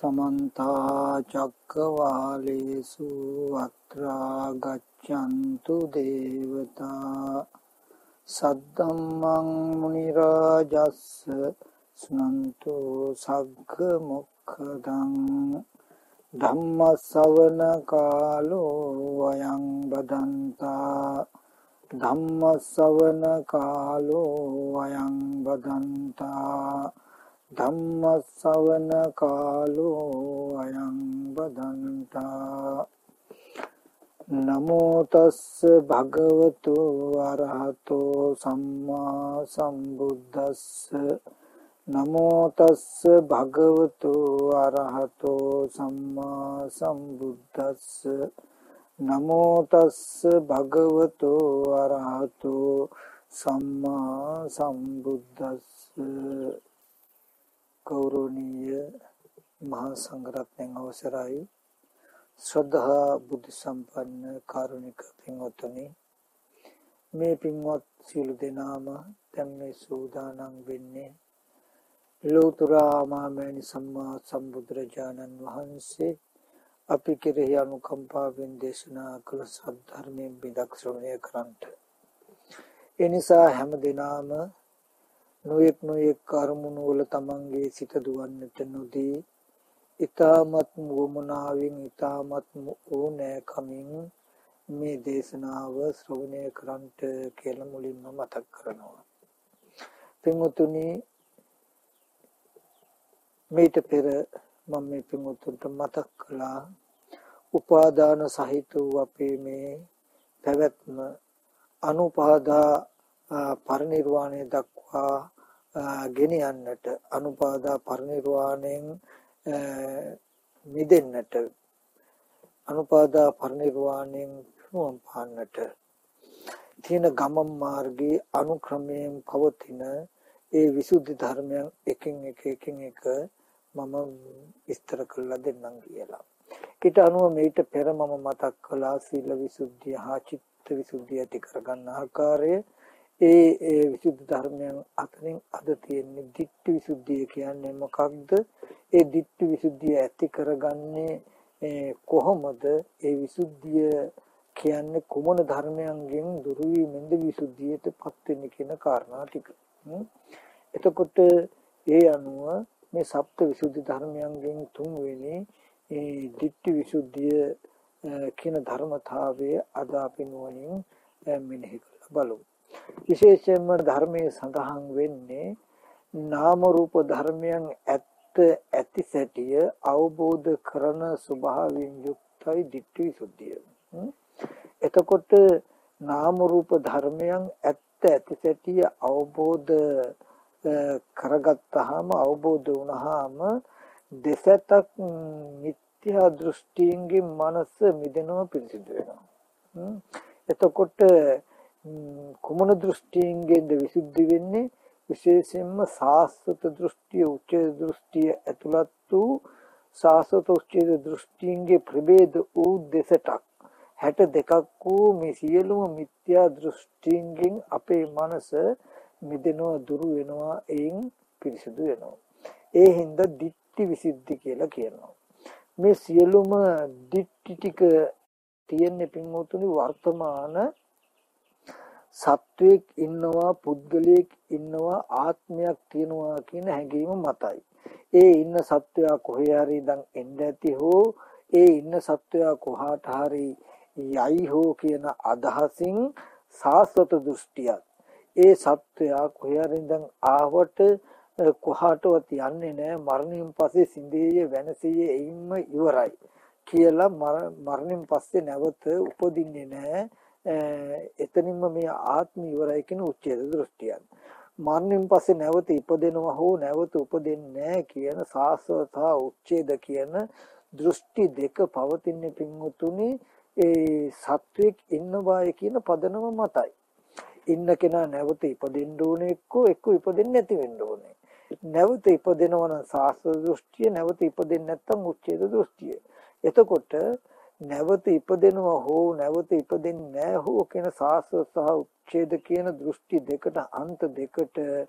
समन्ता चक्रवालेषु अत्रा गच्छन्तु देवता सद्धम्मं मुनिराजस्य शृण्वन्तु सग्गमुखदं धम्मश्रवण कालो अयं बदन्ता धम्मश्रवण कालो अयं बदन्ता धम्मश्रवण कालो अयं बदन्ता नमो तस्स भगवतो अरहतो सम्मा सम्बुद्धस्स नमो तस्स भगवतो अरहतो सम्मा सम्बुद्धस्स नमो तस्स भगवतो अरहतो सम्मा सम्बुद्धस्स गौरवनीय महासंඝරත්නයන් අවසරයි ශ්‍රද්ධා බුද්ධ සම්පන්න කාරුණික පින්වත්නි මේ පින්වත් සියලු දෙනාම දැන් මේ සූදානම් වෙන්නේ ලෝතර මාමෑණි සම්මා සම්බුදුරජාණන් වහන්සේ අපි කෙරෙහි අනුකම්පාවෙන් දේශනා කළ සද්ධර්මයෙන් බිදක් ශ්‍රවණය කරන්ට. ඒ නිසා හැම දිනම නොයෙක් කර්මුණු වල තමන්ගේ සිත දුවන්නට නොදී ඊ타මත් වමනාවෙන් ඊ타මත් ඕනෑකමින් මේ දේශනාව ශ්‍රවණය කරන්ට කියලා මුලින්ම මතක් කරනවා. පින්වතුනි මේට පෙර මම මේ පින්වතුන්ට මතක් කළා උපාදාන සහිත වූ අපේ මේ පැවැත්ම අනුපාදා පරිනිර්වාණය දක්වා ගෙනියන්නට අනුපාදා පරිනිර්වාණයෙන් මිදෙන්නට අනුපාදා පරිනිර්වාණයෙන් පුරුම් පාන්නට තියෙන ගමන් මාර්ගයේ අනුක්‍රමයෙන් පවතින ඒ විසුද්ධි ධර්මයන් එකින් එක මම විස්තර කරලා දෙන්නම් කියලා. ඊට අනුව මේට පෙර මම මතක් කළා සීල විසුද්ධිය හා චිත්ත විසුද්ධිය ඇති කරගන්න ආකාරය. ඒ විසුද්ධි ධර්මයන් අතරින් අද තියෙන්නේ ditthi විසුද්ධිය කියන්නේ මොකක්ද? ඒ ditthi විසුද්ධිය ඇති කරගන්නේ කොහොමද? ඒ විසුද්ධිය කියන්නේ කුමන ධර්මයන්ගෙන් දුරු වීමෙන්ද විසුද්ධියටපත් වෙන්නේ කියන කාරණා ටික. එතකොට ඒ අනුව මේ සප්ත විසුද්ධි ධර්මයන්ගෙන් තුන්වෙනි ඒ ditthi විසුද්ධිය කියන ධර්මතාවය අද අපි නුවණින් මෙනෙහි කරලා බලමු. විශේෂයෙන්ම ධර්මයේ සඳහන් වෙන්නේ නාම රූප ධර්මයන් ඇති සැටිය අවබෝධ කරන ස්වභාවයෙන් යුක්තයි ditthi විසුද්ධිය. එතකොට නාම රූප ධර්මයන් ඇති සැටිය අවබෝධ කරගත්තාම අවබෝධ වුණාම දෙසතක් මිත්‍යා දෘෂ්ටියෙන් මනස මිදෙනවා පිරිසිදු වෙනවා. එතකොට කුමන දෘෂ්ටියෙන්ද විසුද්ධි වෙන්නේ? විශේෂයෙන්ම සාස්වත දෘෂ්ටිය, උච්ඡේද දෘෂ්ටිය ඇතුළත් වූ සාස්වත උච්ඡේද දෘෂ්ටියේ ප්‍රභේද වූ දෙසටක් 62ක් වූ මේ සියලුම මිත්‍යා දෘෂ්ටියෙන් අපේ මනස මිදෙනවා, දුරු වෙනවා, එයින් පිරිසිදු වෙනවා. ඒ හින්දා ditthi විසුද්ධි කියලා කියනවා. මේ සියලුම ditthi ටික තියෙන්නේ පින්වතුනි වර්තමාන සත්වයක් ඉන්නවා, පුද්ගලයෙක් ඉන්නවා, ආත්මයක් තියෙනවා කියන හැඟීම මතයි. ඒ ඉන්න සත්වයා කොහේ හරි දැන් එන්න ඇති හෝ ඒ ඉන්න සත්වයා කොහාට හරි යයි හෝ කියන අදහසින් සාස්වත දෘෂ්ටියක්. ඒ සත්වයා කොහේ හරි දැන් ආවට කොහාටවත් යන්නේ නැහැ, මරණයෙන් පස්සේ සිඳේ වෙනසියේ එයින්ම ඉවරයි කියලා මරණයෙන් පස්සේ නැවත උපදින්නේ නැහැ. එතනින්ම මේ ආත්ම ඉවරයි කියන උච්ඡේද දෘෂ්ටියක්. මරණයෙන් පස්සේ නැවත ඉපදෙනවා හෝ නැවත උපදින්නේ නැහැ කියන සාස්වත උච්ඡේද කියන දෘෂ්ටි දෙක පවතින පින්වතුනි ඒ සත්වයක් ඉන්නවාය කියන පදනම මතයි. ඉන්න කෙනා නැවත ඉපදෙන්න ඕනේ එක්ක ඉපදෙන්නේ නැති වෙන්න ඕනේ. නැවත ඉපදෙනවා නම් සාස්වත දෘෂ්ටිය, නැවත ඉපදෙන්නේ නැත්නම් උච්ඡේද දෘෂ්ටිය. එතකොට නැවත ඉපදෙනවා හෝ නැවත ඉපදෙන්නේ නැහැ හෝ කියන සාස්වත සහ උච්ඡේද කියන දෘෂ්ටි දෙකට අන්ත දෙකට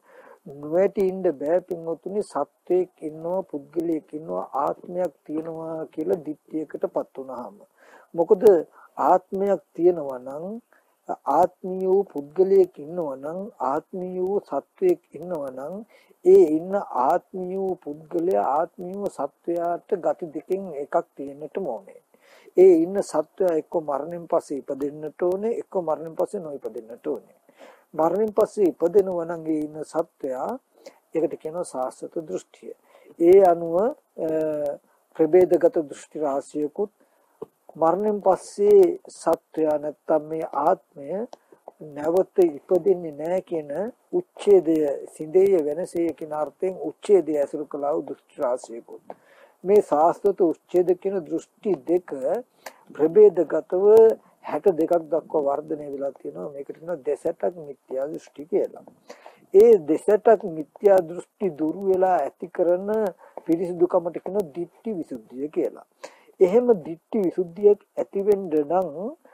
නොවැටි ඉන්න බෑ පින්වතුනි සත්වයක් ඉන්නවා පුද්ගලයෙක් ඉන්නවා ආත්මයක් තියෙනවා කියලා දිට්ඨියකටපත් වුනහම මොකද ආත්මයක් තියෙනවා නම් ආත්මීය වූ පුද්ගලයෙක් ඉන්නවා නම් ආත්මීය වූ සත්වයක් ඉන්නවා නම් ඒ ඉන්න ආත්මීය වූ පුද්ගලයා ආත්මීය වූ සත්වයාට ගති දෙකෙන් එකක් තියෙන්නට ඕනේ. ඒ ඉන්න සත්වයා එක්ක මරණයෙන් පස්සේ ඉපදෙන්නට ඕනේ එක්ක මරණයෙන් පස්සේ නොඉපදෙන්නට ඕනේ. මරණයෙන් පස්සේ ඉපදෙනවා නම් ඒ ඉන්න සත්වයා ඒකට කියනවා සාස්වත දෘෂ්ටිය. ඒ අනුව ප්‍රභේදගත දෘෂ්ටි රාශියකුත් මරණයෙන් පස්සේ සත්වයා නැත්තම් මේ ආත්මය නැවත ඉපදෙන්නේ නැහැ කියන උච්ඡේදය සිඳේය වෙනසේ කියන අර්ථයෙන් උච්ඡේදය ඇසුරු කළා වූ දෘෂ්ටි රාශියකුත් මේ සාස්වත උච්ඡේද කියන දෘෂ්ටි දෙක ප්‍රභේදගතව 62ක් දක්වා වර්ධනය වෙලා තියෙනවා. මේකට කියනවා දෙසටක් මිත්‍යා දෘෂ්ටි කියලා. ඒ දෙසටක් මිත්‍යා දෘෂ්ටි දුරු වෙලා ඇති කරන පිරිසිදුකමට කියන ditthi visuddhiya කියලා. එහෙම ditthi visuddhiයක් ඇති වෙන්න නම්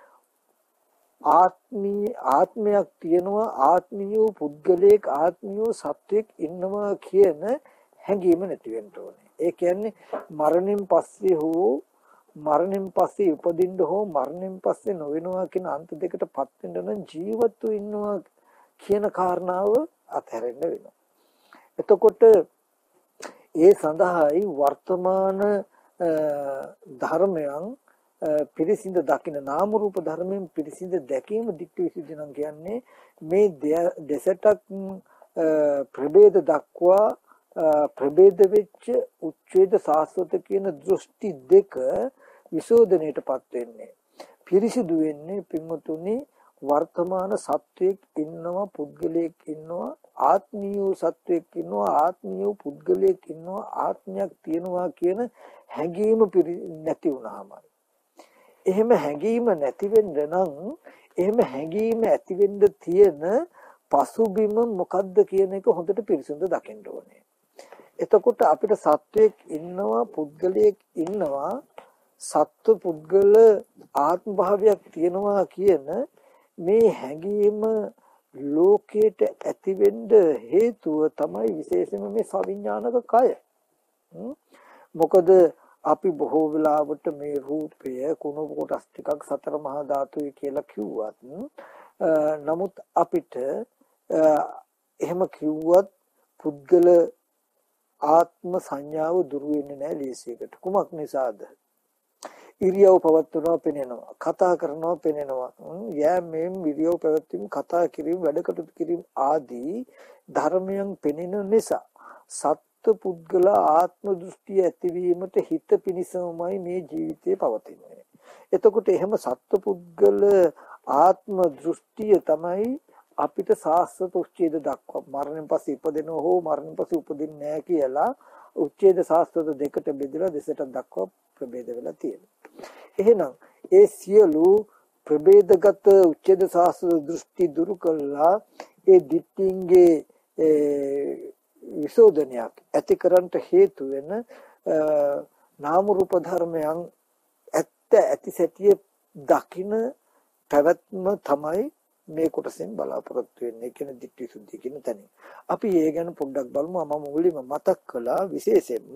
ආත්මයක් තියෙනවා ආත්මීය පුද්ගලයෙක් ආත්මීය සත්වයක් ඉන්නවා කියන හැඟීම නැති වෙන්න ඕනේ. ඒ කියන්නේ මරණයෙන් පස්සේ හෝ මරණයෙන් පස්සේ උපදින්න හෝ මරණයෙන් පස්සේ නොවෙනවා කියන අන්ත දෙකටපත් වෙන්න නම් ජීවත්ව ඉන්නවා කියන කාරණාව අත්හැරෙන්න වෙනවා. එතකොට ඒ සඳහායි වර්තමාන ධර්මයන් පිරිසිඳ දකින නාම රූප ධර්මයෙන් පිරිසිඳ දැකීම ditthi visuddhi නම් කියන්නේ මේ දෙසටක් ප්‍රභේද දක්වා ප්‍රභේද වෙච්ච උච්ඡේද සාස්වත කියන දෘෂ්ටි දෙක විසෝධනයටපත් වෙන්නේ පිරිසිදු වෙන්නේ පින්වතුනි වර්තමාන සත්වයක් ඉන්නවා පුද්ගලයෙක් ඉන්නවා ආත්මීය සත්වයක් ඉන්නවා ආත්මීය පුද්ගලයෙක් ඉන්නවා ආත්මයක් තියෙනවා කියන හැඟීම නැති වුණාමයි. එහෙම හැඟීම නැති වෙන්න නම් එහෙම හැඟීම ඇති වෙන්න තියෙන පසුබිම මොකද්ද කියන එක හොඳට පිරිසිදු දකින්න ඕනේ. එතකොට අපිට සත්වයක් ඉන්නවා පුද්ගලයෙක් ඉන්නවා සත්ව පුද්ගල ආත්ම භාවයක් තියෙනවා කියන මේ හැඟීම ලෝකයට ඇති වෙන්න හේතුව තමයි විශේෂයෙන්ම මේ සවිඥානික කය. මොකද අපි බොහෝ වෙලාවට මේ රූපය කුණු කොටස් ටිකක් සතර මහා ධාතුයි කියලා කිව්වත් නමුත් අපිට එහෙම කිව්වත් පුද්ගල ආත්ම සංඥාව දුරු වෙන්නේ නැහැ ලේසියකට. කුමක් නිසාද? ඉරියව් පවත්වනවා පෙනෙනවා, කතා කරනවා පෙනෙනවා, යෑමෙන් ඉරියව් පැවැත්වීම, කතා කිරීම, වැඩ කටයුතු කිරීම ආදී ධර්මයන් පෙනෙන නිසා සත්ත්ව පුද්ගල ආත්ම දෘෂ්ටිය ඇතිවීමට හිත පිණිසමයි මේ ජීවිතේ පවතින්නේ. එතකොට එහෙම සත්ත්ව පුද්ගල ආත්ම දෘෂ්ටිය තමයි අපිට සාස්වත උච්ඡේද දක්වා මරණයෙන් පස්සේ ඉපදෙනව හෝ මරණයෙන් පස්සේ උපදින්නේ නැහැ කියලා උච්ඡේද සාස්වත දෙකට බෙදලා දෙසට දක්වා ප්‍රභේද වෙලා තියෙනවා. එහෙනම් ඒ සියලු ප්‍රභේදගත උච්ඡේද සාස්වත දෘෂ්ටි දුරු කළා ඒ දිට්ඨින්ගේ විසෝධනයක් ඇති කරන්නට හේතු වෙන නාම රූප ධර්මයන් ඇත්ත ඇති සැටිය දකින පැවැත්ම තමයි මේ කොටසෙන් බලාපොරොත්තු වෙන්නේ කියන ditthi visuddhi කියන තැන. අපි ඒ ගැන පොඩ්ඩක් බලමු. මම මුලින්ම මතක් කළා විශේෂයෙන්ම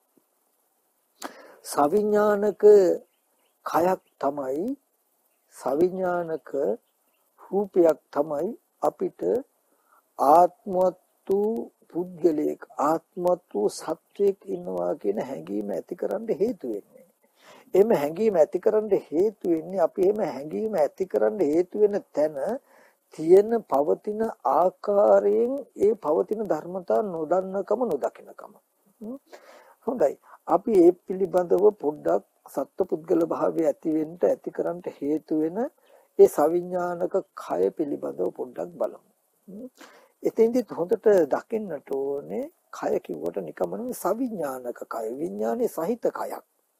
සවිඥානික කයක් තමයි සවිඥානික රූපයක් තමයි අපිට ආත්මතු පුද්ගලයෙක් ආත්මතු සත්වයක් ඉන්නවා කියන හැඟීම ඇතිකරන්න හේතු වෙන්නේ. එහෙම හැඟීම ඇතිකරන්න හේතු වෙන්නේ අපි එහෙම හැඟීම ඇතිකරන්න හේතු වෙන තැන තියෙන පවතින ආකාරයෙන් ඒ පවතින ධර්මතා නොදන්නකම නොදකින්නකම. හොඳයි. අපි ඒ පිළිබඳව පොඩ්ඩක් සත්පුද්ගල භාවය ඇති වෙන්න ඇතිකරන්න හේතු වෙන ඒ සවිඥානික කය පිළිබඳව පොඩ්ඩක් බලමු. එතෙන්දිත් හොඳට දකින්නට ඕනේ කය කිව්වට නිකම්ම නෙවෙයි සවිඥානික කය විඥානයේ සහිත කයක්.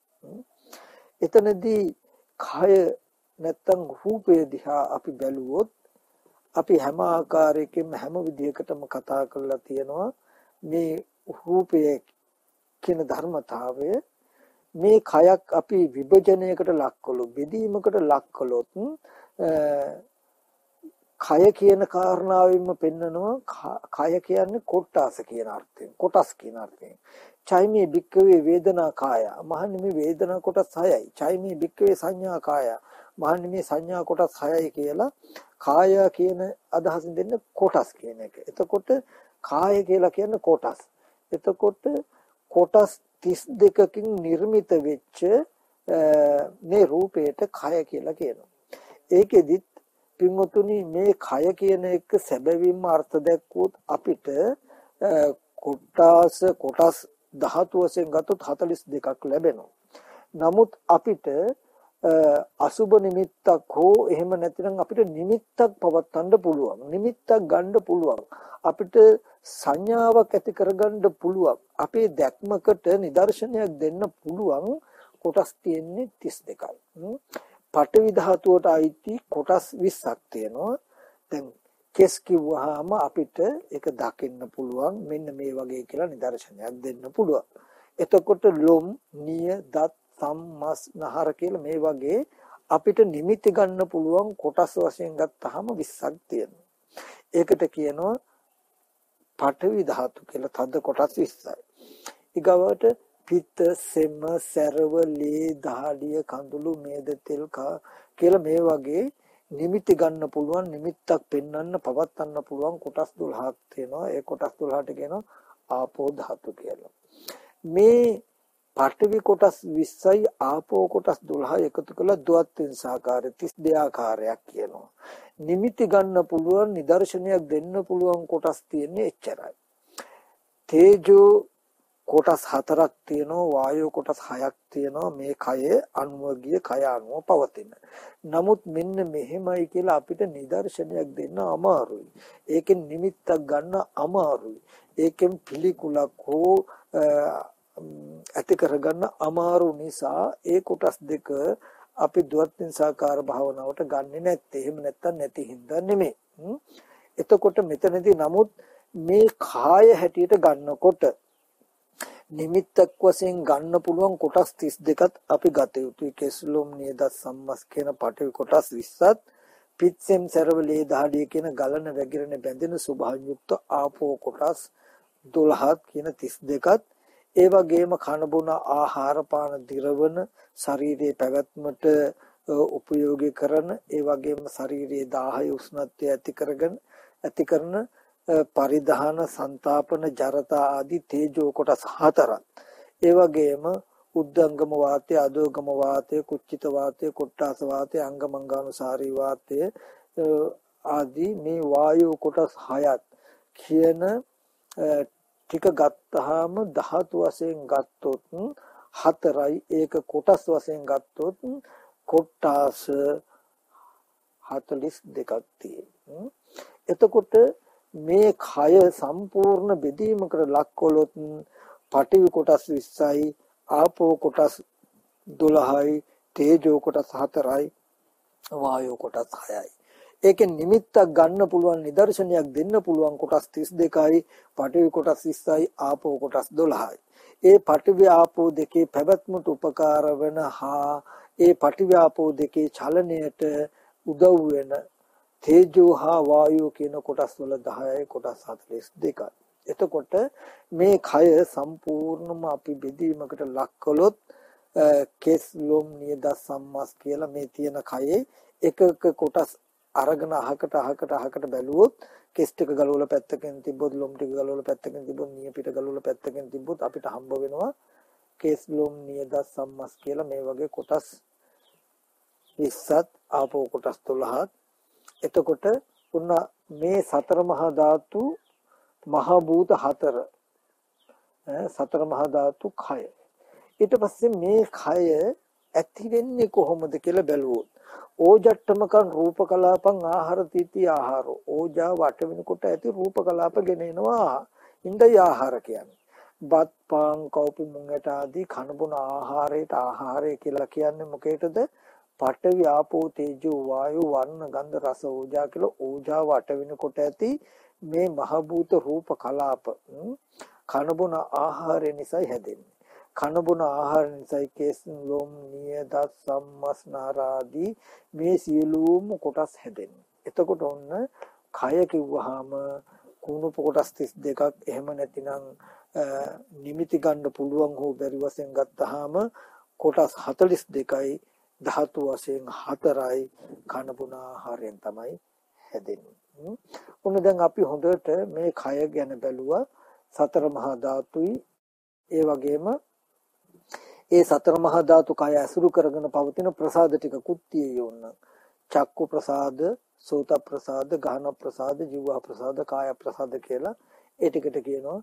එතනදී කය නැත්තම් රූපය දිහා අපි බැලුවොත් අපි හැම ආකාරයකින්ම හැම විදිහකටම කතා කරලා තියෙනවා මේ රූපය කියන ධර්මතාවය මේ කයක් අපි විභජනයකට ලක් කළොත් බෙදීමකට ලක් කළොත් කය කියන කාරණාවෙන්ම පෙන්නනවා කය කියන්නේ කොටස් කියන අර්ථයෙන් කොටස් කියන අර්ථයෙන් චෛමේ භික්කවේ වේදනා කාය මහන්නේ මේ වේදනා කොටස් 6යි චෛමේ භික්කවේ සංඥා කාය මහන්නේ මේ සංඥා කොටස් 6යි කියලා කාය කියන අදහසින් දෙන්න කොටස් කියන එක. එතකොට කාය කියලා කියන්නේ කොටස්. එතකොට කොටස් 32කින් නිර්මිත වෙච්ච මේ රූපයට කය කියලා කියනවා. ඒකෙදිත් පින්වතුනි මේ කය කියන එක සැබවින්ම අර්ථ දැක්වුවොත් අපිට කොටස් ධාතු වශයෙන් ගත්තොත් 42ක් ලැබෙනවා. නමුත් අපිට අසුබ නිමිත්තක් හෝ එහෙම නැතිනම් අපිට නිමිත්තක් පවත්වන්න පුළුවන්. නිමිත්තක් ගන්න පුළුවන්. අපිට සංඥාවක් ඇති කරගන්න පුළුවන්. අපේ දැක්මකට නිදර්ශනයක් දෙන්න පුළුවන් කොටස් තියෙන්නේ 32යි. පඨවි ධාතුවට අයිති කොටස් 20ක් තියෙනවා. දැන් කෙස් කිව්වහම අපිට ඒක දකින්න පුළුවන් මෙන්න මේ වගේ කියලා නිදර්ශනයක් දෙන්න පුළුවන්. එතකොට ලොම්, නිය, දත්, සම්, මස්, නහර කියලා මේ වගේ අපිට නිමිති ගන්න පුළුවන් කොටස් වශයෙන් ගත්තාම 20ක් තියෙනවා. ඒකට කියනවා පඨවි ධාතු කියලා තද කොටස් 20යි. ඊගවට පිත්ත, සෙම, සැරව, ලේ, දහඩිය, කඳුළු, මේද, තෙල් කියලා මේ වගේ නිමිති ගන්න පුළුවන් නිමිත්තක් පෙන්වන්න පවත්වන්න පුළුවන් කොටස් 12ක් තියෙනවා. ඒ කොටස් 12ට කියනවා ආපෝ ධාතු කියලා. මේ පඨවි කොටස් 20යි ආපෝ කොටස් 12යි එකතු කළා ද්වත්විංසාකාරය 32 ආකාරයක් කියනවා. නිමිති ගන්න පුළුවන් නිදර්ශනයක් දෙන්න පුළුවන් කොටස් තියෙන්නේ එච්චරයි. තේජෝ කොටස් 4ක් තියෙනවා, වායෝ කොටස් 6ක් තියෙනවා. මේ කය අනුවගිය කය අනුව පවතින. නමුත් මෙන්න මෙහෙමයි කියලා අපිට නිදර්ශනයක් දෙන්න අමාරුයි. ඒකෙන් නිමිත්තක් ගන්න අමාරුයි. ඒකෙන් පිළිකුලක් හෝ ඇති කරගන්න අමාරු නිසා ඒ කොටස් දෙක අපි ද්වත්විංසාකාර භාවනාවට ගන්නෙ නැත්තේ. එහෙම නැත්තම් නැති හින්දා නෙමෙයි. එතකොට මෙතනදී නමුත් මේ කාය හැටියට ගන්නකොට නිමිත්තක් වශයෙන් ගන්න පුළුවන් කොටස් 32ත් අපි ගත යුතුයි. කෙස්ලොම් නියදත් සම්මස් කියන පඨවි කොටස් 20ත් පිත්සෙම් සරවලේ දහඩිය කියන ගලන වැగిරෙන බැඳෙන ස්වභාවයුක්ත ආපෝ කොටස් 12ත් කියන 32ත් ඒ වගේම කන බොන ආහාර පාන දිරවන ශරීරයේ පැවැත්මට උපයෝගී කරන ඒ වගේම ශරීරයේ දාහය උෂ්ණත්වය ඇති කරන පරිධාන සංතාපන ජරතා ආදී තේජෝ කොටස් 4ක් ඒ වගේම උද්දංගම වාතය අදෝගම වාතය කුච්චිත වාතය කොට්ටාස වාතය අංගමංගානුසාරී වාතය ආදී මේ වායෝ කොටස් 6ක් කියන ටික ගත්තාම ධාතු වශයෙන් ගත්තොත් 4යි ඒක කොටස් වශයෙන් ගත්තොත් කොට්ටාස 42ක් තියෙනවා. එතකොට මේ කය සම්පූර්ණ බෙදීමකට ලක් කළොත් පඨවි කොටස් 20යි ආපෝ කොටස් 12යි තේජෝ කොටස් 4යි වායෝ කොටස් 6යි. ඒකෙන් නිමිත්තක් ගන්න පුළුවන් නිදර්ශනයක් දෙන්න පුළුවන් කොටස් 32යි පඨවි කොටස් 20යි ආපෝ කොටස් 12යි. ඒ පඨවි ආපෝ දෙකේ පැවැත්මට උපකාර වෙන හා ඒ පඨවි ආපෝ දෙකේ චලනයට උදව් වෙන තේජෝ හා වායෝ කියන කොටස් වල 10යි කොටස් 42යි. එතකොට මේ කය සම්පූර්ණම අපි බෙදීමකට ලක් කළොත් කෙස් ලොම් නියද සම්මස් කියලා මේ තියෙන කයේ එක කොටස් අරගෙන අහකට බැලුවොත් කෙස් ටික ගලවලා පැත්තකින් තිබ්බොත් ලොම් ටික ගලවලා පැත්තකින් තිබ්බොත් නිය පිට ගලවලා පැත්තකින් තිබ්බොත් අපිට හම්බ වෙනවා කෙස් ලොම් නියද සම්මස් කියලා මේ වගේ කොටස් 20ත් ආපෝ කොටස් 12ත්. එතකොට උන්න මේ සතර මහා ධාතු මහ භූත 4 සතර මහා ධාතු කය. ඊට පස්සේ මේ කය ඇති වෙන්නේ කොහොමද කියලා බැලුවොත් ඕජට්ටමකං රූපකලාපං ආහාර තීති ආහාරෝ ඕජා වට වෙනකොට ඇති රූපකලාප ගෙනෙනවා ඉන්දයි ආහාර කියන්නේ. බත් පාන් කෝපි මුංගට ආදී කන බොන ආහාරයට ආහාරය කියලා කියන්නේ මොකේද? පඨවි ආපෝ තේජෝ වායෝ වර්ණ ගන්ධ රස ඕජා කියලා ඕජා වට වෙනකොට ඇති මේ මහ භූත රූප කලාප කන බොන ආහාරය නිසා හැදෙන්නේ. කන බොන ආහාර නිසා කේස් ලොම් නිය දත් සම්මස් නාරාදී මේ සියලුම කොටස් හැදෙන්නේ. එතකොට ඔන්න කය කිව්වහම කුණුප කොටස් 32ක් එහෙම නැතිනම් නිමිති ගන්න පුළුවන් හෝ බැරි වශයෙන් ගත්තාම කොටස් 42යි ධාතු වශයෙන් 4යි කන බොන ආහාරයෙන් තමයි හැදෙන්නේ. ඔන්න දැන් අපි හොඳට මේ කය ගැන බැලුවා. සතර මහා ධාතුයි ඒ වගේම ඒ සතර මහා ධාතු කය ඇසුරු කරගෙන පවතින ප්‍රසාද ටිකකුත් තියෙයි ඕන. චක්කු ප්‍රසාද, සෝත ප්‍රසාද, ගාහන ප්‍රසාද, ජීව ප්‍රසාද, කාය ප්‍රසාද කියලා ඒ ටිකට කියනවා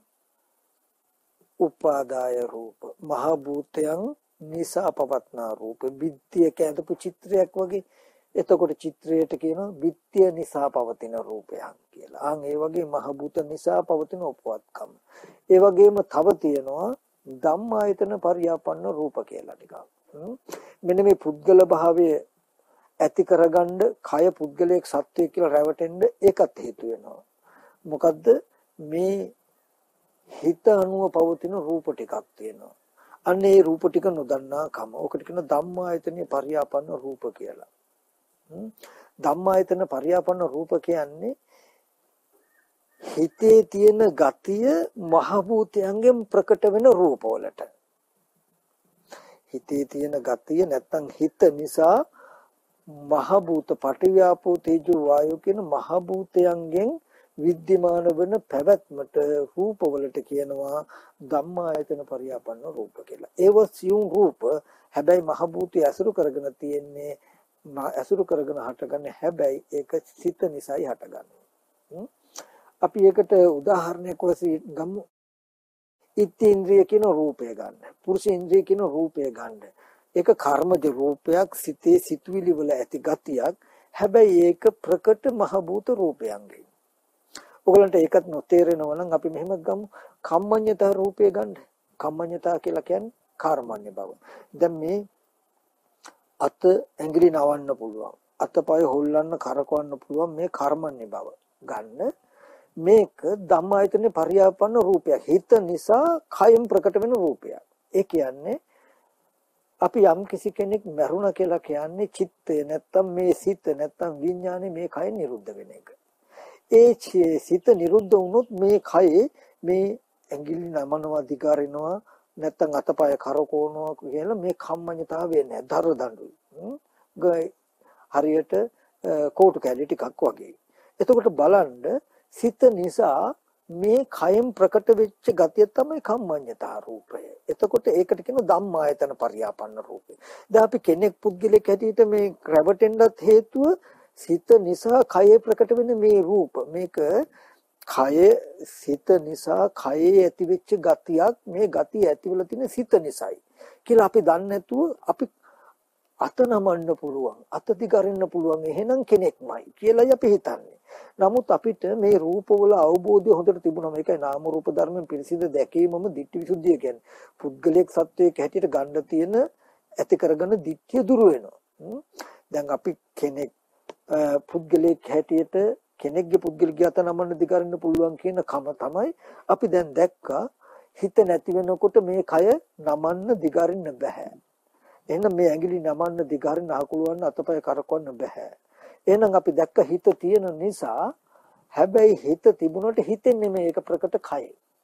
උපාදාය රූප. මහ භූතයන් නිසා පවත්නා රූප. බිත්තියක ඇඳපු චිත්‍රයක් වගේ. එතකොට චිත්‍රයට කියනවා බිත්තිය නිසා පවතින රූපයක් කියලා. ආන් ඒ වගේ මහ භූත නිසා පවතින උපවත්කම්. ඒ වගේම තව තියෙනවා ධම්මායතන පරියාපන්න රූප කියලා ටිකක්. මෙන්න මේ පුද්ගල භාවයේ ඇති කරගන්න කය පුද්ගලයක් සත්වය කියලා රැවටෙන්න ඒකත් හේතු වෙනවා. මොකද්ද මේ හිත අනුව පවතින රූප ටිකක් තියෙනවා. අන්න ඒ රූප ටික නොදන්නා කම. ඔකට කියන ධම්මායතනීය පරියාපන්න රූප කියලා. ධම්මායතන පරියාපන්න රූප කියන්නේ හිතේ තියෙන ගතිය මහ භූතයන්ගෙන් ප්‍රකට වෙන රූපවලට. හිතේ තියෙන ගතිය නැත්තම් හිත නිසා මහ භූත පටිව්‍යාපෝ තේජෝ වායෝ කියන මහ භූතයන්ගෙන් විද්‍යමාන වෙන පැවැත්මට රූපවලට කියනවා ධම්මායතන පරියාපන්න රූප කියලා. ඒව සියුම් රූප හැබැයි මහ භූතය ඇසුරු කරගෙන තියෙන්නේ ඇසුරු කරගෙන හටගන්නේ හැබැයි ඒක සිත නිසායි හටගන්නේ. අපි ඒකට උදාහරණයක් වශයෙන් ගමු. ඉන්ද්‍රිය කියන රූපය ගන්න. පුරුෂ ඉන්ද්‍රිය කියන රූපය ගන්න. ඒක කර්මජ රූපයක් සිතේ සිතුවිලි වල ඇති ගතියක්. හැබැයි ඒක ප්‍රකට මහ භූත රූපයන්ගෙන්. ඔයගලන්ට ඒකත් නොතේරෙනවා නම් අපි මෙහෙම ගමු. කම්මඤ්ඤතා රූපය ගන්න. කම්මඤ්ඤතා කියලා කියන්නේ කර්මඤ්ඤ බව. දැන් මේ අත ඇඟිලි නවන්න පුළුවන්. අතපය හොල්ලන්න කරකවන්න පුළුවන් මේ කර්මඤ්ඤ බව ගන්න. මේක ධම්මායතනේ පරියාපන්න රූපයක්. හිත නිසා කයෙන් ප්‍රකට වෙන රූපයක්. ඒ කියන්නේ අපි යම් කිසි කෙනෙක් මරුණා කියලා කියන්නේ චිත්තය නැත්තම් මේ සිත නැත්තම් විඥානේ මේ කය නිරුද්ධ වෙන එක. ඒ සිත නිරුද්ධ වුණොත් මේ කයේ මේ ඇඟිලි නමනවා දිගාරිනවා නැත්තම් අතපය කරකවනවා කියලා මේ කම්මඤ්ඤතාවය නෑ. දර දඬුයි. හරියට කෝටු කැලි ටිකක් වගේ. එතකොට බලන්න සිත නිසා මේ කයෙන් ප්‍රකට වෙච්ච ගතිය තමයි කම්මඤ්ඤතා රූපය. එතකොට ඒකට කියන ධම්මායතන පරියාපන්න රූපය. දැන් අපි කෙනෙක් පුද්ගලෙක් හැටියට මේ රැවටෙන්නත් හේතුව සිත නිසා කයේ ප්‍රකට වෙන මේ රූප. මේක කය සිත නිසා කයේ ඇතිවෙච්ච ගතියක්. මේ ගතිය ඇතිවලා තියෙන සිත නිසායි කියලා අපි දන්නේ නැතුව අපි අත නමන්න පුළුවන්, අත දිගරින්න පුළුවන් එහෙනම් කෙනෙක්මයි කියලායි අපි හිතන්නේ. නමුත් අපිට මේ රූපවල අවබෝධය හොඳට තිබුණා. මේකයි නාම රූප ධර්මෙන් පිරිසිදු දැකීමම ditthi visuddhiය කියන්නේ. පුද්ගලයක් සත්වයක් හැටියට ගන්න තියෙන ඇති කරගෙන ditthිය දුරු වෙනවා. දැන් අපි කෙනෙක් පුද්ගලයක් හැටියට කෙනෙක්ගේ පුද්ගලිකය අත නමන්න දිගරින්න පුළුවන් කියන කම තමයි අපි දැන් දැක්කා. හිත නැති වෙනකොට මේ කය නමන්න දිගරින්න බෑ. එහෙනම් මේ ඇඟිලි නමන්න දිගරින්න අකුලවන්න අතපය කරකවන්න බෑ. එහෙනම් අපි දැක්ක හිත තියෙන නිසා හැබැයි හිත තිබුණට හිතෙන්නේ මේක ප්‍රකට කය.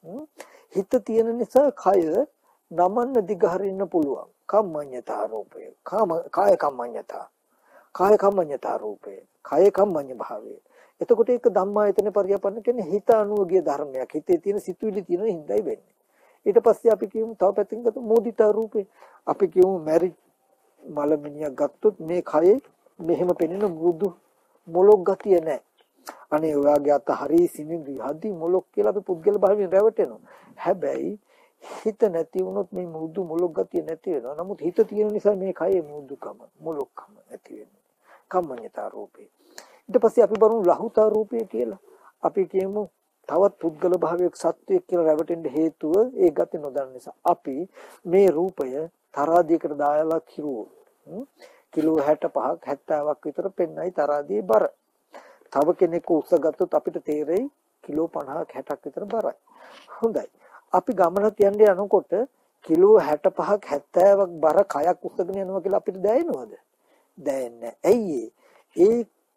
හිත තියෙන නිසා කය නමන්න දිගහරින්න පුළුවන්. කම්මඤ්ඤතා රූපය. කාය කම්මඤ්ඤතා. කාය කම්මඤ්ඤතා රූපය. කාය කම්මඤ්ඤ භාවය. එතකොට ඒක ධම්මායතන පරියාපන්න කියන්නේ හිත අනුවගේ ධර්මයක්. හිතේ තියෙන සිතුවිලි තියෙන හිඳයි වෙන්නේ. ඊට පස්සේ අපි කියමු තව පැත්තකින් ගත්තොත් මෝදිතා රූපේ. අපි කියමු මැරි මලමිනියක් ගත්තොත් මේ කයේ මෙහෙම පෙනෙන මෘදු මොලොක් ගතිය නැහැ. අනේ ඔයාගේ අත හරි සිනිඳු හදි මොලොක් කියලා අපි පුද්ගල භාවයෙන් රැවටෙනවා. හැබැයි හිත නැති වුණොත් මේ මෘදු මොලොක් ගතිය නැති වෙනවා. නමුත් හිත තියෙන නිසා මේ කයේ මෘදුකම මොලොක්කම නැති වෙනවා. කම්මඤ්ඤතා රූපේ. ඊට පස්සේ අපි බලමු ලහුතා රූපය කියලා. අපි කියමු තවත් පුද්ගල භාවයක සත්වයක් කියලා රැවටෙන්න හේතුව ඒ ගති නොදන්න නිසා. අපි මේ රූපය තරාදියකට දායලා කිරුවෝ. කිලෝ 65ක් 70ක් විතර පෙන්නයි තරාදියේ බර. තව කෙනෙක් උස්සගත්තොත් අපිට තේරෙයි කිලෝ 50ක් 60ක් විතර බරයි. හොඳයි. අපි ගමනක් යන්න යනකොට කිලෝ 65ක් 70ක් බර කයක් උස්සගෙන යනවා කියලා අපිට දැනෙනවද? දැනෙන්නේ නැහැ. ඇයි ඒ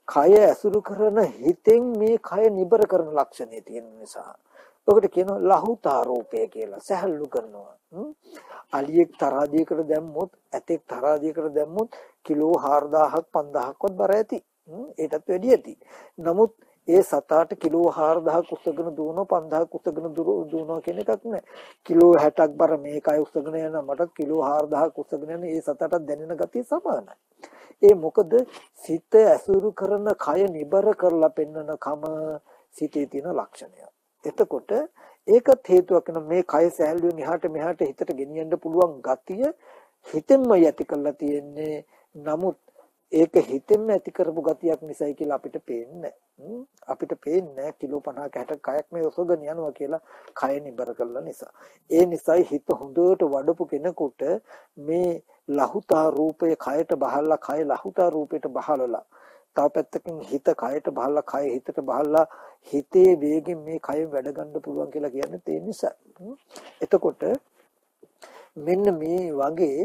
කය ඇසුරු කරන හිතෙන් මේ කය නිබර කරන ලක්ෂණය තියෙන නිසා ඔකට කියනවා ලහුතා රූපය කියලා. සැහැල්ලු කරනවා. අලියෙක් තරාදියකට දැම්මොත් ඇතෙක් තරාදියකට දැම්මොත් කිලෝ 4000ක් 5000ක්වත් බර ඇති. ඒටත් වැඩි ඇති. නමුත් ඒ සතාට කිලෝ 4000ක් උස්සගෙන දුවනවා 5000ක් උස්සගෙන දුවනවා කියන එකක් නෑ. කිලෝ 60ක් බර මේකයි උස්සගෙන යන මට කිලෝ 4000ක් උස්සගෙන යන ඒ සතාට දැනෙන ගතිය සමානයි. ඒ මොකද සිත ඇසුරු කරන කය නිබර කරලා පෙන්වන කම සිතේ තියෙන ලක්ෂණය. එතකොට ඒකත් හේතුවක් වෙන මේ කය සැහැල්ලුවෙන් එහාට මෙහාට හිතට ගෙනියන්න පුළුවන් ගතිය හිතෙන්ම යටි කරලා තියෙන්නේ. නමුත් ඒක හිතෙන්ම ඇති කරපු ගතියක් නිසායි කියලා අපිට පේන්නේ. අපිට පේන්නේ කිලෝ 50ක 60ක කයක් මේ ඔසවගෙන යනවා කියලා කය නිබර කරලා නිසා. ඒ නිසායි හිත හොඳට වඩපු කෙනෙකුට මේ ලහුතා රූපය කයට බහලා කය ලහුතා රූපයට බහලලා තව පැත්තකින් හිත කයට බහලා කය හිතට බහලා හිතේ වේගෙන් මේ කය වැඩ ගන්න පුළුවන් කියලා කියන්නේ ඒ නිසා. එතකොට මෙන්න මේ වගේ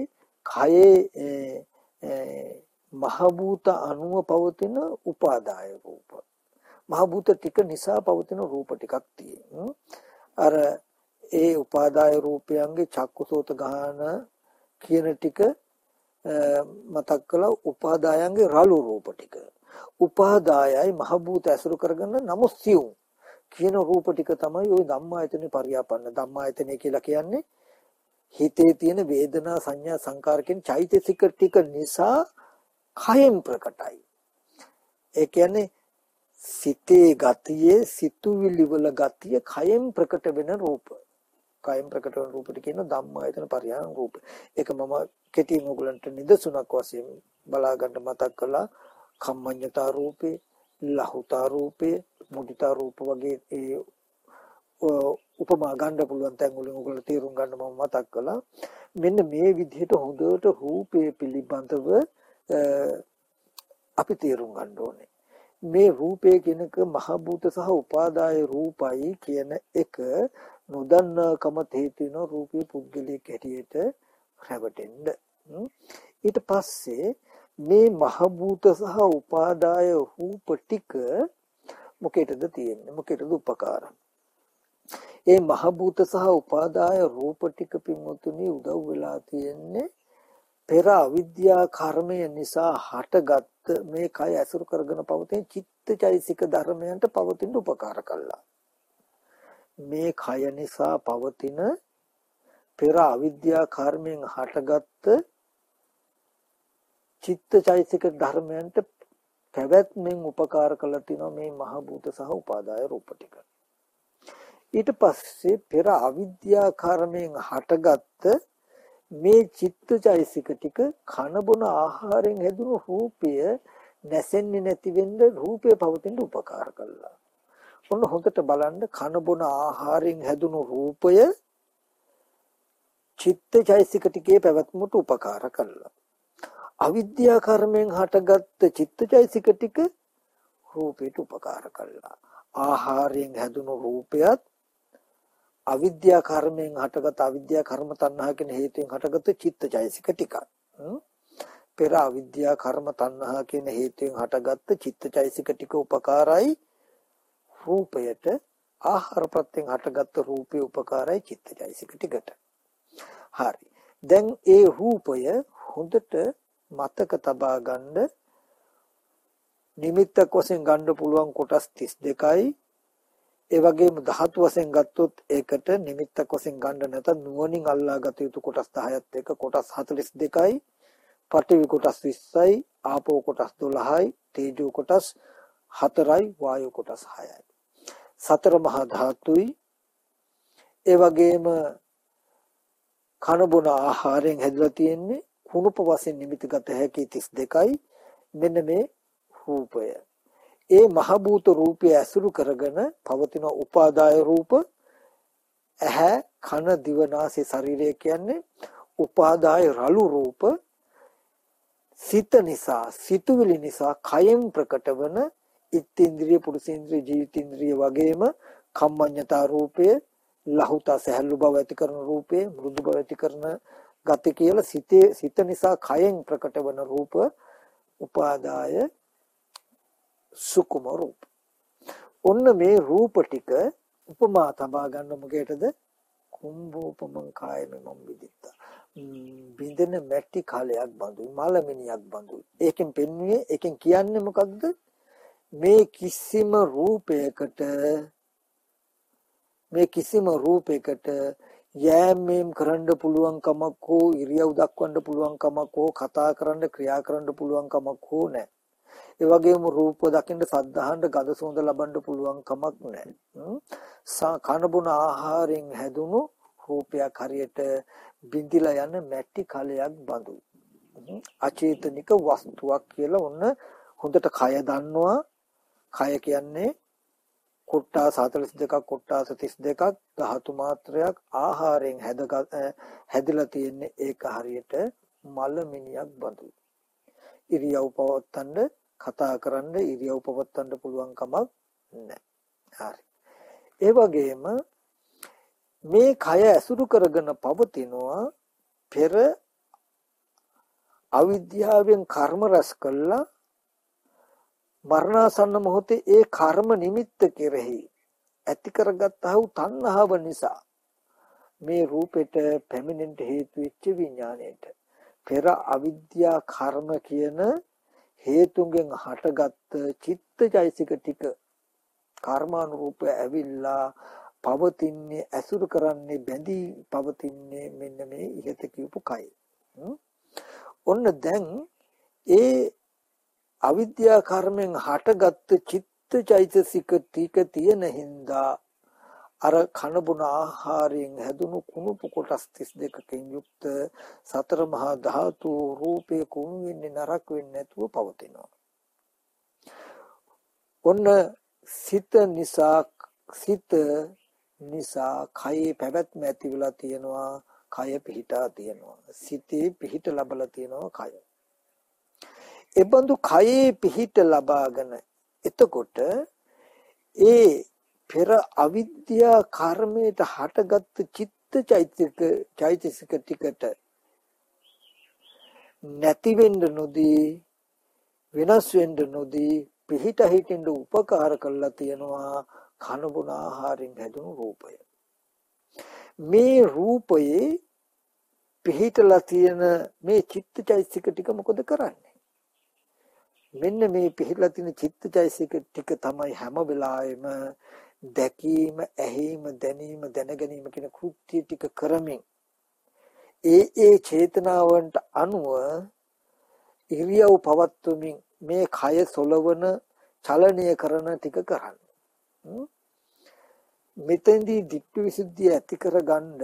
කයේ මහ භූත අණුව පවතින උපාදාය රූප. මහ භූත ටික නිසා පවතින රූප ටිකක් තියෙනවා. අර ඒ උපාදාය රූපයන්ගේ චක්කුසෝත ගාන කියන ටික මතක් කළා. උපාදායන්ගේ රළු රූප ටික. උපාදායයි මහ භූත ඇසුරු කරගෙන නමුස්සියු කියන රූප ටික තමයි ওই ධම්මායතනේ පරියාපන්න. ධම්මායතනේ කියලා කියන්නේ හිතේ තියෙන වේදනා සංඥා සංකාර කියන චෛතසික ටික නිසා කයෙන් ප්‍රකටයි. ඒ කියන්නේ සිතේ ගතියේ සිතුවිලි වල ගතිය කයෙන් ප්‍රකට වෙන රූප. කයෙන් ප්‍රකට වෙන රූපට කියන ධම්මායතන පරියාණ රූප. ඒක මම කෙටියෙන් ඔයගලන්ට නිදසුනක් වශයෙන් බලා ගන්න මතක් කළා. කම්මඤ්ඤතා රූපේ, ලහුතා රූපේ, මුදිතා රූප වගේ ඒ උපමා ගන්න පුළුවන් තැන් වලින් ඔයගොල්ලෝ තේරුම් ගන්න මම මතක් කළා. මෙන්න මේ විදිහට හොඳට රූපේ පිළිබඳව අපි තේරුම් ගන්න ඕනේ. මේ රූපය කියනක මහ භූත සහ උපාදාය රූපයි කියන එක නොදන්නාකම හේතු වෙන රූපේ පුද්ගලික හැටියට රැවටෙන්න. ඊට පස්සේ මේ මහ භූත සහ උපාදාය රූප ටික මොකේද තියෙන්නේ? මොකේද උපකාරය? ඒ මහ භූත සහ උපාදාය රූප ටික පින්වතුනි උදව් වෙලා තියෙන්නේ පෙර අවිද්‍යා කර්මය නිසා හටගත් මේ කය ඇසුරු කරගෙන පවතින චිත්තචෛසික ධර්මයන්ට පවතින උපකාර කළා. මේ කය නිසා පවතින පෙර අවිද්‍යා කර්මයෙන් හටගත් චිත්තචෛසික ධර්මයන්ට පැවැත්මෙන් උපකාර කළ තිනවා මේ මහ භූත සහ උපාදාය රූප ටික. ඊට පස්සේ පෙර අවිද්‍යා කර්මයෙන් හටගත් මේ චිත්තචෛසික ටික කන බොන ආහාරයෙන් හැදුණු රූපය නැසෙන්නේ නැති වෙන්න රූපය පවතින උපකාර කළා. ඔන්න හොඳට බලන්න කන බොන ආහාරයෙන් හැදුණු රූපය චිත්තචෛසික ටිකේ පැවැත්මට උපකාර කළා. අවිද්‍යා කර්මයෙන් හටගත් චිත්තචෛසික ටික රූපයට උපකාර කළා. ආහාරයෙන් හැදුණු රූපයත් අවිද්‍යා කර්මයෙන් හටගත් අවිද්‍යා කර්ම තණ්හා කියන හේතුයෙන් හටගත් චිත්තචෛසික ටික. පෙර අවිද්‍යා කර්ම තණ්හා කියන හේතුයෙන් හටගත් චිත්තචෛසික ටික උපකාරයි රූපයට. ආහාර ප්‍රත්‍යයෙන් හටගත් රූපේ උපකාරයි චිත්තචෛසික ටිකට. හරි. දැන් ඒ රූපය හොඳට මතක තබා ගන්න නිමිත්තක් වශයෙන් ගන්න පුළුවන් කොටස් 32යි. ඒ වගේම ධාතු වශයෙන් ගත්තොත් ඒකට නිමිත්තක් වශයෙන් ගන්න නැත්නම් නුවණින් අල්ලා ගත යුතු කොටස් 10ත් එක්ක කොටස් 42යි. පඨවි කොටස් 20යි, ආපෝ කොටස් 12යි, තේජෝ කොටස් 4යි, වායෝ කොටස් 6යි. සතර මහා ධාතුයි. ඒ වගේම කන බොන ආහාරයෙන් හැදලා තියෙන්නේ කුණුප වශයෙන් නිමිති ගත හැකි 32යි. මෙන්න මේ රූපය. ඒ මහ භූත රූපය ඇසුරු කරගෙන පවතින උපාදාය රූප ඇහැ කන දිව නාසය ශරීරය කියන්නේ උපාදාය රළු රූප. සිත නිසා සිතුවිලි නිසා කයෙන් ප්‍රකට වන ඉත්ත්‍ින්ද්‍රිය පුරුෂේන්ද්‍රිය ජීවිතේන්ද්‍රිය වගේම කම්මඤ්ඤතා රූපය ලහුතා සහැල්ලු බව ඇති කරන රූපය මෘදු බව ඇති කරන ගති කියලා සිත නිසා කයෙන් ප්‍රකට වන රූප උපාදාය සුකුම රූප. ඔන්න මේ රූප ටික උපමා තබා ගන්න මොකේටද? කුම්භෝපමං කායමෙ මම් විදිත්තා. බින්දෙන මැටි කාලයක් බඳුයි, මලමිනියක් බඳුයි. ඒකෙන් පෙන්වන්නේ, ඒකෙන් කියන්නේ මොකක්ද? මේ කිසිම රූපයකට යෑමෙන් කරන්න පුළුවන් කමක් හෝ ඉරියව් දක්වන්න පුළුවන් කමක් හෝ කතා කරන්න ක්‍රියා කරන්න පුළුවන් කමක් හෝ නැහැ. ඒ වගේම රූප දකින්න සද්ද අහන්න ගඳ සුවඳ ලබන්න පුළුවන් කමක් නැහැ. කන බොන ආහාරයෙන් හැදුණු රූපයක් හරියට බිඳිලා යන මැටි කලයක් බඳු. අචේතනික වස්තුවක් කියලා ඔන්න හොඳට කය දන්නවා. කය කියන්නේ කොට්ටාස 42ක් කොට්ටාස 32ක් ධාතු මාත්‍රයක් ආහාරයෙන් හැදලා තියෙන්නේ. ඒක හරියට මල මිනියක් බඳු. ඉරියව් පවත්තන්න කතා කරන්න ඉරියව් පවත්තන්න පුළුවන් කමක් නැහැ. හරි. ඒ වගේම මේ කය ඇසුරු කරගෙන පවතිනවා පෙර අවිද්‍යාවෙන් කර්ම රැස් කළා මරණාසන්න මොහොතේ ඒ කර්ම නිමිත්ත කෙරෙහි ඇති කරගත්තා වූ තණ්හාව නිසා මේ රූපෙට පැමිණෙන්න හේතු වෙච්ච විඥාණයට පෙර අවිද්‍යා කර්ම කියන හේතුන්ගෙන් හටගත් චිත්තජයසික ටික කර්මානුරූපව ඇවිල්ලා පවතින්නේ ඇසුරු කරන්නේ බැඳී පවතින්නේ මෙන්න මේ ඉහත කියපු කය. ඔන්න දැන් ඒ අවිද්‍යා කර්මෙන් හටගත් චිත්තචෛතසික ටික තියෙන හින්දා අර කන බොන ආහාරයෙන් හැදුණු කුණුපු කොටස් 32කින් යුක්ත සතර මහා ධාතු රූපේ කුණු වෙන්නේ නරක වෙන්නේ නැතුව පවතිනවා. ඔන්න සිත නිසා කයේ පැවැත්ම ඇති වෙලා තියෙනවා. කය පිහිටා තියෙනවා. සිතේ පිහිට ලැබලා තියෙනවා කය. එබඳු කයේ පිහිට ලබාගෙන එතකොට ඒ පෙර අවිද්‍යා කර්මයට හටගත් චෛතසික ටිකට නැති වෙන්න නොදී වෙනස් වෙන්න නොදී පිහිට හිටින්න උපකාර කරලා තියෙනවා කන බොන ආහාරයෙන් හැදුණු රූපය. මේ රූපයේ පිහිටලා තියෙන මේ චිත්තචෛතසික ටික මොකද කරන්නේ? මෙන්න මේ පිහිටලා තියෙන චිත්තචෛතසික ටික තමයි හැම වෙලාවෙම දැකීම, ඇහිීම, දැනීම, දැනගැනීම කියන කෘත්‍ය ටික කරමින් ඒ චේතනාවන්ට අනුව ඉරියව් පවත්වමින් මේ කය සොලවන චලනය කරන ටික කරන්නේ. මෙතෙන්දී ditthi visuddhiය ඇති කරගන්න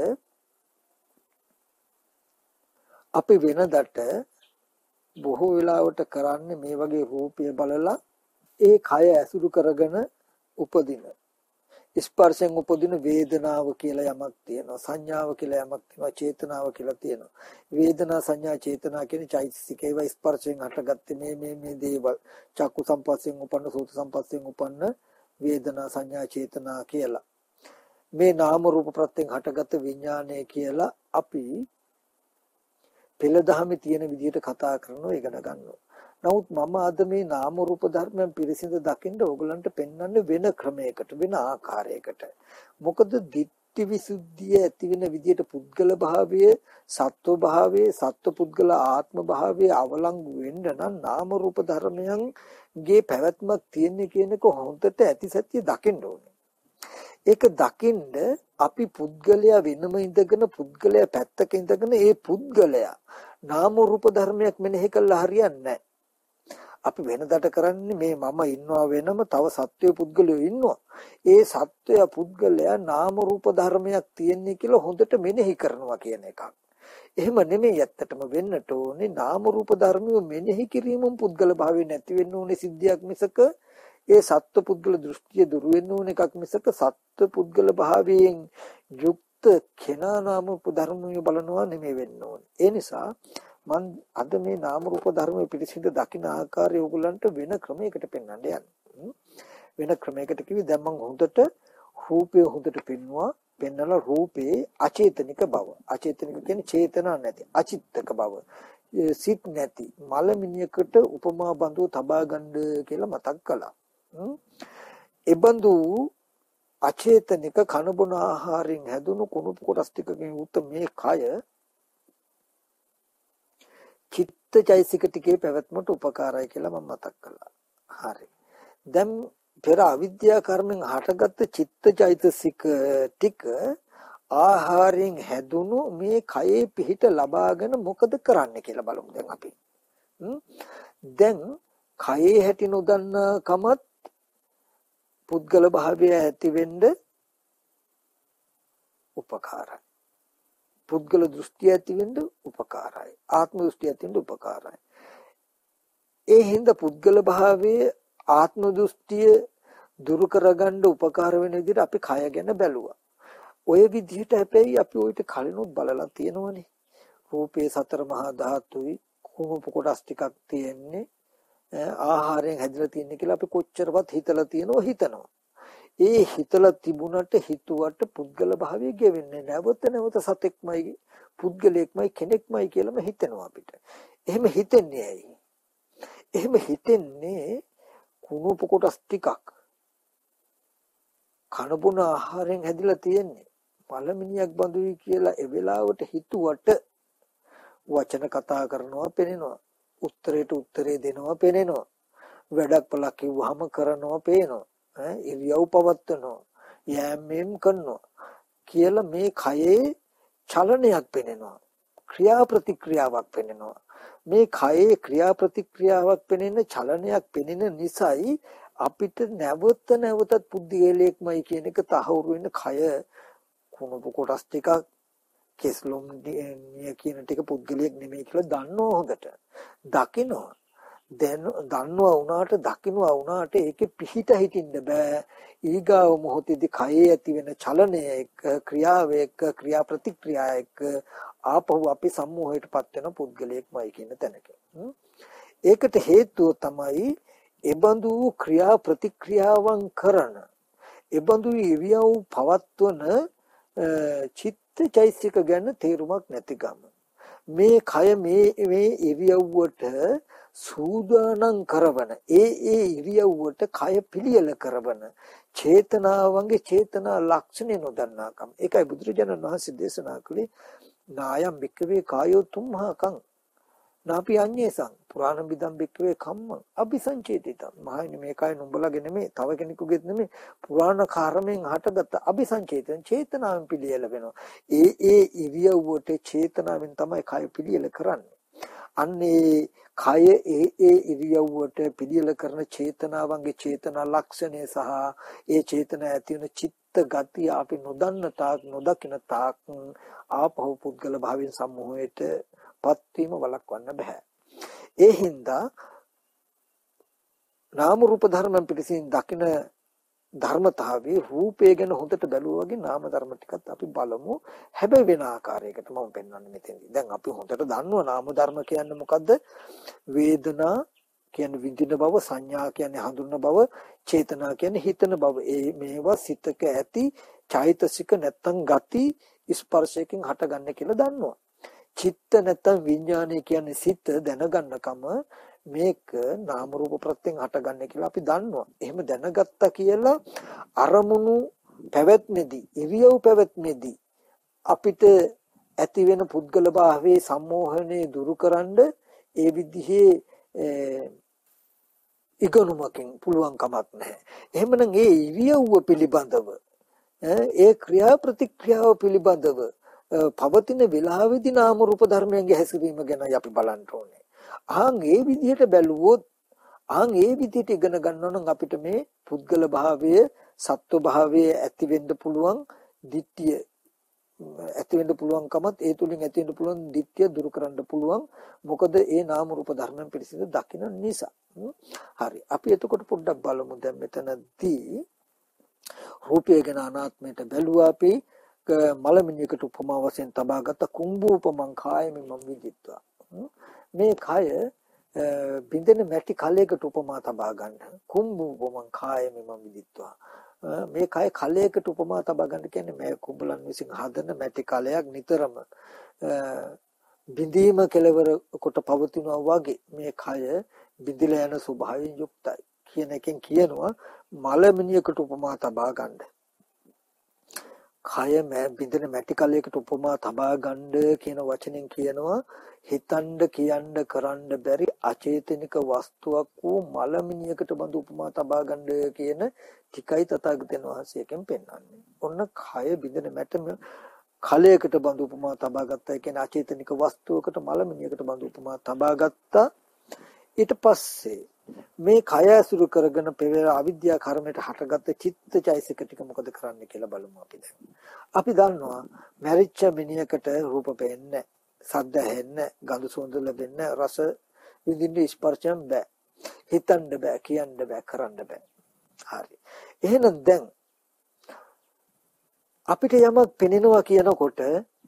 අපි වෙනදට බොහෝ වෙලාවට කරන්නේ මේ වගේ රූපය බලලා ඒ කය ඇසුරු කරගෙන උපදින ස්පර්ශයෙන් උපදින වේදනාව කියලා යමක් තියෙනවා, සංඥාව කියලා යමක් තියෙනවා, චේතනාව කියලා තියෙනවා. වේදනා සංඥා චේතනා කියන චෛතසික ඒවා ස්පර්ශයෙන් හටගත්තේ මේ දේවල්. චක්කු සම්පස්යෙන් උපන්න, සෝත සම්පස්යෙන් උපන්න වේදනා සංඥා චේතනා කියලා. මේ නාම රූප ප්‍රත්‍යයෙන් හටගත්ත විඥානය කියලා අපි පෙළදහමේ තියෙන විදිහට කතා කරනවා, ඉගෙන ගන්නවා. නමුත් මම අද මේ නාම රූප ධර්මයන් පිරිසිදු දකින්න ඕගලන්ට පෙන්වන්නේ වෙන ක්‍රමයකට, වෙන ආකාරයකට. මොකද ditthi visuddhiය ඇති වෙන විදිහට පුද්ගල භාවය, සත්ව භාවය, සත්ව පුද්ගල ආත්ම භාවය අවලංගු වෙන්න නම් නාම රූප ධර්මයන්ගේ පැවැත්මක් තියෙන කෙනෙක් හොඳට ඇති සත්‍ය දකින්න ඕනේ. ඒක දකින්න අපි පුද්ගලයා වෙනම ඉඳගෙන පුද්ගලයා පැත්තක ඉඳගෙන ඒ පුද්ගලයා නාම රූප ධර්මයක් මෙනෙහි කළා හරියන්නේ නැහැ. අපි වෙනදට කරන්නේ මේ මම ඉන්නවා වෙනම තව සත්වය පුද්ගලයෝ ඉන්නවා. ඒ සත්වය පුද්ගලයා නාම රූප ධර්මයක් තියෙන්නේ කියලා හොඳට මෙනෙහි කරනවා කියන එකක්. එහෙම නෙමෙයි ඇත්තටම වෙන්නට ඕනේ නාම රූප ධර්මිය මෙනෙහි කිරීමම පුද්ගල භාවය නැති වෙන්න ඕනේ සිද්ධියක් මිසක ඒ සත්ව පුද්ගල දෘෂ්ටිය දුරු වෙන්න ඕන එකක් මිසක සත්ව පුද්ගල භාවයෙන් යුක්ත කෙනා නාම රූප ධර්මිය බලනවා නෙමෙයි වෙන්න ඕනේ. ඒ නිසා මම අද මේ නාම රූප ධර්මයේ පිළිසිඳ දකින්න ආකාරය ඕගලන්ට වෙන ක්‍රමයකට පෙන්වන්න යන්නේ. වෙන ක්‍රමයකට කිව්වේ දැන් මම හොඳට රූපය හොඳට පෙන්වලා රූපේ අචේතනික බව. අචේතනික කියන්නේ චේතනා නැති, අචිත්තක බව. සිත් නැති මලමිනියකට උපමා බඳුව තබා ගන්න කියලා මතක් කළා. එබඳු අචේතනික කනබුන ආහාරයෙන් හැදුණු කුණු කොටස් ටිකකින් උත් මේ කය චිත්තචෛසික ටිකේ පැවැත්මට උපකාරයි කියලා මම මතක් කළා. හරි. දැන් පෙර අවිද්‍යා කර්මෙන් හටගත්ත චිත්තචෛතසික ටික ආහාරයෙන් හැදුණු මේ කයේ පිහිට ලබාගෙන මොකද කරන්නේ කියලා බලමු දැන් අපි. දැන් කයේ හැටි නොදන්නා කමත් පුද්ගල භාවය ඇති වෙන්න උපකාරයි. පුද්ගල දෘෂ්ටි ඇති වෙන්න උපකාරයි. ආත්ම දෘෂ්ටි ඇති වෙන්න උපකාරයි. ඒ හින්දා පුද්ගල භාවයේ ආත්ම දෘෂ්ටිය දුරු කරගන්න උපකාර වෙන විදිහට අපි කය ගැන බැලුවා. ඔය විදිහට හැබැයි අපි ඔයිට කලිනුත් බලලා තියෙනවනේ. රූපේ සතර මහා ධාතුයි කුණුප කොටස් ටිකක් තියෙන්නේ ආහාරයෙන් හැදිලා තියෙන්නේ කියලා අපි කොච්චරවත් හිතලා තියෙනවා. ඒ හිතලා තිබුණට හිතුවට පුද්ගල භාවය ගෙවෙන්නේ නැවත සතෙක්මයි පුද්ගලයෙක්මයි කෙනෙක්මයි කියලාම හිතෙනවා අපිට. එහෙම හිතෙන්නේ ඇයි? එහෙම හිතෙන්නේ කුණුප කොටස් ටිකක් කනබුන ආහාරයෙන් හැදිලා තියෙන්නේ. පළමිනියක් බඳුයි කියලා ඒ වෙලාවට හිතුවට වචන කතා කරනවා පෙනෙනවා. උත්තරේට උත්තරේ දෙනවා පෙනෙනවා. වැඩක් පළක් කිව්වහම කරනවා පේනවා. ඉරියව් පවත්වනවා. යෑමෙම් කරනවා කියලා මේ කයේ චලනයක් පෙනෙනවා. ක්‍රියා ප්‍රතික්‍රියාවක් පෙනෙනවා. මේ කයේ ක්‍රියා ප්‍රතික්‍රියාවක් පෙනෙන චලනයක් පෙනෙන නිසායි අපිට නැවතත් පුද්ගලයෙක්මයි කියන එක තහවුරු වෙන කය කුණුප කොටස් ටිකක් කෙස්ලොම් කියන ටික පුද්ගලයෙක් නෙමෙයි කියලා දන්නව හොඳට. දකිනවා. දැන් දකින්නවා වුණාට ඒකේ පිහිට හිටින්න බෑ. ඊගාව මොහොතේදී කයේ ඇති වෙන චලනය එක්ක ක්‍රියාව එක්ක ක්‍රියා ප්‍රතික්‍රියා එක්ක ආපහු අපි සම්මෝහයටපත් වෙන පුද්ගලයෙක්මයි කියන තැනක. ඒකට හේතුව තමයි එබඳු ක්‍රියා ප්‍රතික්‍රියාවන් කරන එබඳු ඉරියව් පවත්වන චිත්තචෛසික ගැන තේරුමක් නැතිකම. මේ කය මේ ඉරියව්වට සූදානම් කරවන ඒ ඉරියව්වට කය පිළියෙල කරවන චේතනාවන්ගේ චේතනා ලක්ෂණ නොදන්නාකම. ඒකයි බුදුරජාණන් වහන්සේ දේශනා කළේ නායම් භික්කවේ කායෝ තුම්හාකං නාපි අඤ්ඤේසං පුරාණ බිදම් භික්කවේ කම්මං අபிසංචේතිතං. මහණෙනි මේ කය නුඹලගේ නෙමෙයි තව කෙනෙකුගේත් නෙමෙයි පුරාණ කර්මයෙන් හටගත්ත අபிසංචේතන චේතනාවෙන් පිළියෙල වෙනවා. ඒ ඉරියව්වට චේතනාවෙන් තමයි කය පිළියෙල කරන්නේ. අන්නේ කය ඒ ඉරියව්වට පිළියෙල කරන චේතනාවන්ගේ චේතනා ලක්ෂණය සහ ඒ චේතන ඇති වෙන චිත්ත ගතිය අපි නොදන්න තාක් නොදකින තාක් ආපහු පුද්ගල භාවයෙන් සම්මෝහයට පත්වීම වළක්වන්න බෑ. ඒ හින්දා නාම රූප ධර්මයන් පිටින් දකින ධර්මතාවයේ රූපය ගැන හොඳට බැලුවා වගේ නාම ධර්ම ටිකත් අපි බලමු. හැබැයි වෙන ආකාරයකට මම පෙන්වන්නේ මෙතෙන්දී. දැන් අපි හොඳට දන්නවා නාම ධර්ම කියන්නේ මොකද්ද? වේදනා කියන්නේ විඳින බව, සංඥා කියන්නේ හඳුනන බව, චේතනා කියන්නේ හිතන බව. මේවා සිතක ඇති චෛතසික නැත්තම් ගති ස්පර්ශයෙන් හටගන්නේ කියලා දන්නවා. චිත්ත නැත්තම් විඥානය කියන්නේ සිත දැනගන්නකම මේක නාම රූප ප්‍රත්‍යයෙන් හටගන්නේ කියලා අපි දන්නවා. එහෙම දැනගත්තා කියලා අරමුණු පැවැත්මේදී ඉරියව් පැවැත්මේදී අපිට ඇති වෙන පුද්ගල භාවයේ සම්මෝහණය දුරුකරන්න ඒ විදිහේ ඉගෙනුමකින් පුළුවන් කමක් නැහැ. එහෙමනම් ඒ ඉරියව්ව පිළිබඳව ඒ ක්‍රියා ප්‍රතික්‍රියාව පිළිබඳව පවතින වෙලාවේදී නාම රූප ධර්මයන්ගේ හැසිරීම ගැන අපි බලන්න ඕනේ. ඒ විදිහට බැලුවොත් ඒ විදිහට ඉගෙන ගන්නවා නම් අපිට මේ පුද්ගල භාවය සත්ව භාවය ඇති වෙන්න පුළුවන් ditthිය ඇති වෙන්න පුළුවන්කමත් ඒ තුලින් ඇති වෙන්න පුළුවන් ditthිය දුරු කරන්න පුළුවන්. මොකද ඒ නාම රූප ධර්මයන් පිළිසිඳ දකින්න නිසා. හරි. අපි එතකොට පොඩ්ඩක් බලමු දැන් මෙතනදී රූපය ගැන අනාත්මයට බැලුවා අපි මලමිණියකට උපමා වශයෙන් තබාගත් කුම්භූපමං කායමිමං විදිත්වා. මේ කය බින්දෙන මැටි කලයකට උපමා තබා ගන්න. කුම්භූපමං කායමිමං විදිත්වා. මේ කය කලයකට උපමා තබා ගන්න කියන්නේ මේ කුඹලන් විසින් හදන මැටි කලයක් නිතරම බිඳීම කෙලවර කොට පවතිනවා වගේ මේ කය බිඳිලා යන ස්වභාවයෙන් යුක්තයි කියන එකෙන් කියනවා මලමිනියකට උපමා තබා ගන්න. කය බින්දෙන මැටි කලයකට උපමා තබා ගන්න කියන වචනෙන් කියනවා හිතන්න කියන්න කරන්න බැරි අචේතනික වස්තුවක් වූ මලමිනියකට බඳු උපමා තබා ගන්න කියන tikai තථාගතයන් වහන්සේගෙන් පෙන්වන්නේ. ඔන්න කය බින්දෙන මැටි කලයකට බඳු උපමා තබා ගත්තා කියන අචේතනික වස්තුවකට මලමිනියකට බඳු උපමා තබා ගත්තා. ඊට පස්සේ මේ කය ඇසුරු කරගෙන පෙර අවිද්‍යා කර්මයට හටගත්ත චිත්තචෛසික ටික මොකද කරන්න කියලා බලමු අපි දැන්. අපි දන්නවා මැරිච්ච මිනිහකට රූප පේන්නේ, සද්ද ඇහෙන්නේ, ගඳ සුවඳ ලැබෙන්නේ, රස විඳින්න ස්පර්ශයෙන් බෑ. හිතන්න බෑ, කියන්න බෑ, කරන්න බෑ. හරි. එහෙනම් දැන් අපිට යමක් පෙනෙනවා කියනකොට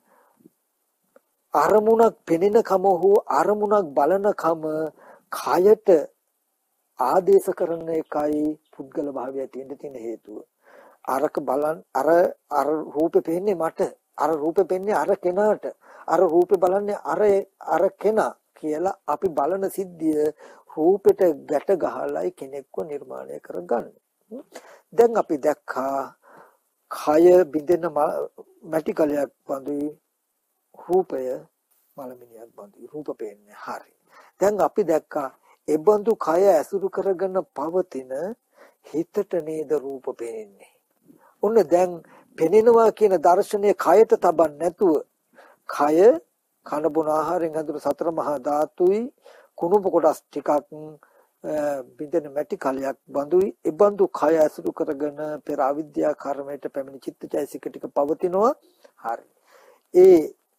අරමුණක් පෙනෙනකම හෝ අරමුණක් බලනකම කයට ආදේශ කරන එකයි පුද්ගල භාවය තියෙන හේතුව. අරක බලන් අර රූපේ පෙන්නේ මට, අර රූපේ පෙන්නේ අර කෙනාට, අර රූපේ බලන්නේ අර කෙනා කියලා අපි බලන සිද්ධිය රූපෙට ගැට ගහලායි කෙනෙක්ව නිර්මාණය කරගන්නේ. දැන් අපි දැක්කා කය බින්දෙන මැටි කලයක් බඳුයි, රූපය මලමිනියක් බඳුයි, රූප පේන්නේ. හරි. දැන් අපි දැක්කා එබඳු කය ඇසුරු කරගෙන පවතින හිතට නේද රූප පේන්නේ. ඔන්න දැන් පෙනෙනවා කියන දර්ශනය කයට තබන්න නැතුව කය කන බොන ආහාරයෙන් හඳුන සතර මහා ධාතුයි කුණුප කොටස් ටිකක් බින්දෙන මැටි කලයක් බඳුයි එබඳු කය ඇසුරු කරගෙන පෙර අවිද්‍යා කර්මයට පැමිණි චිත්තචෛසික ටික පවතිනවා. හරි. ඒ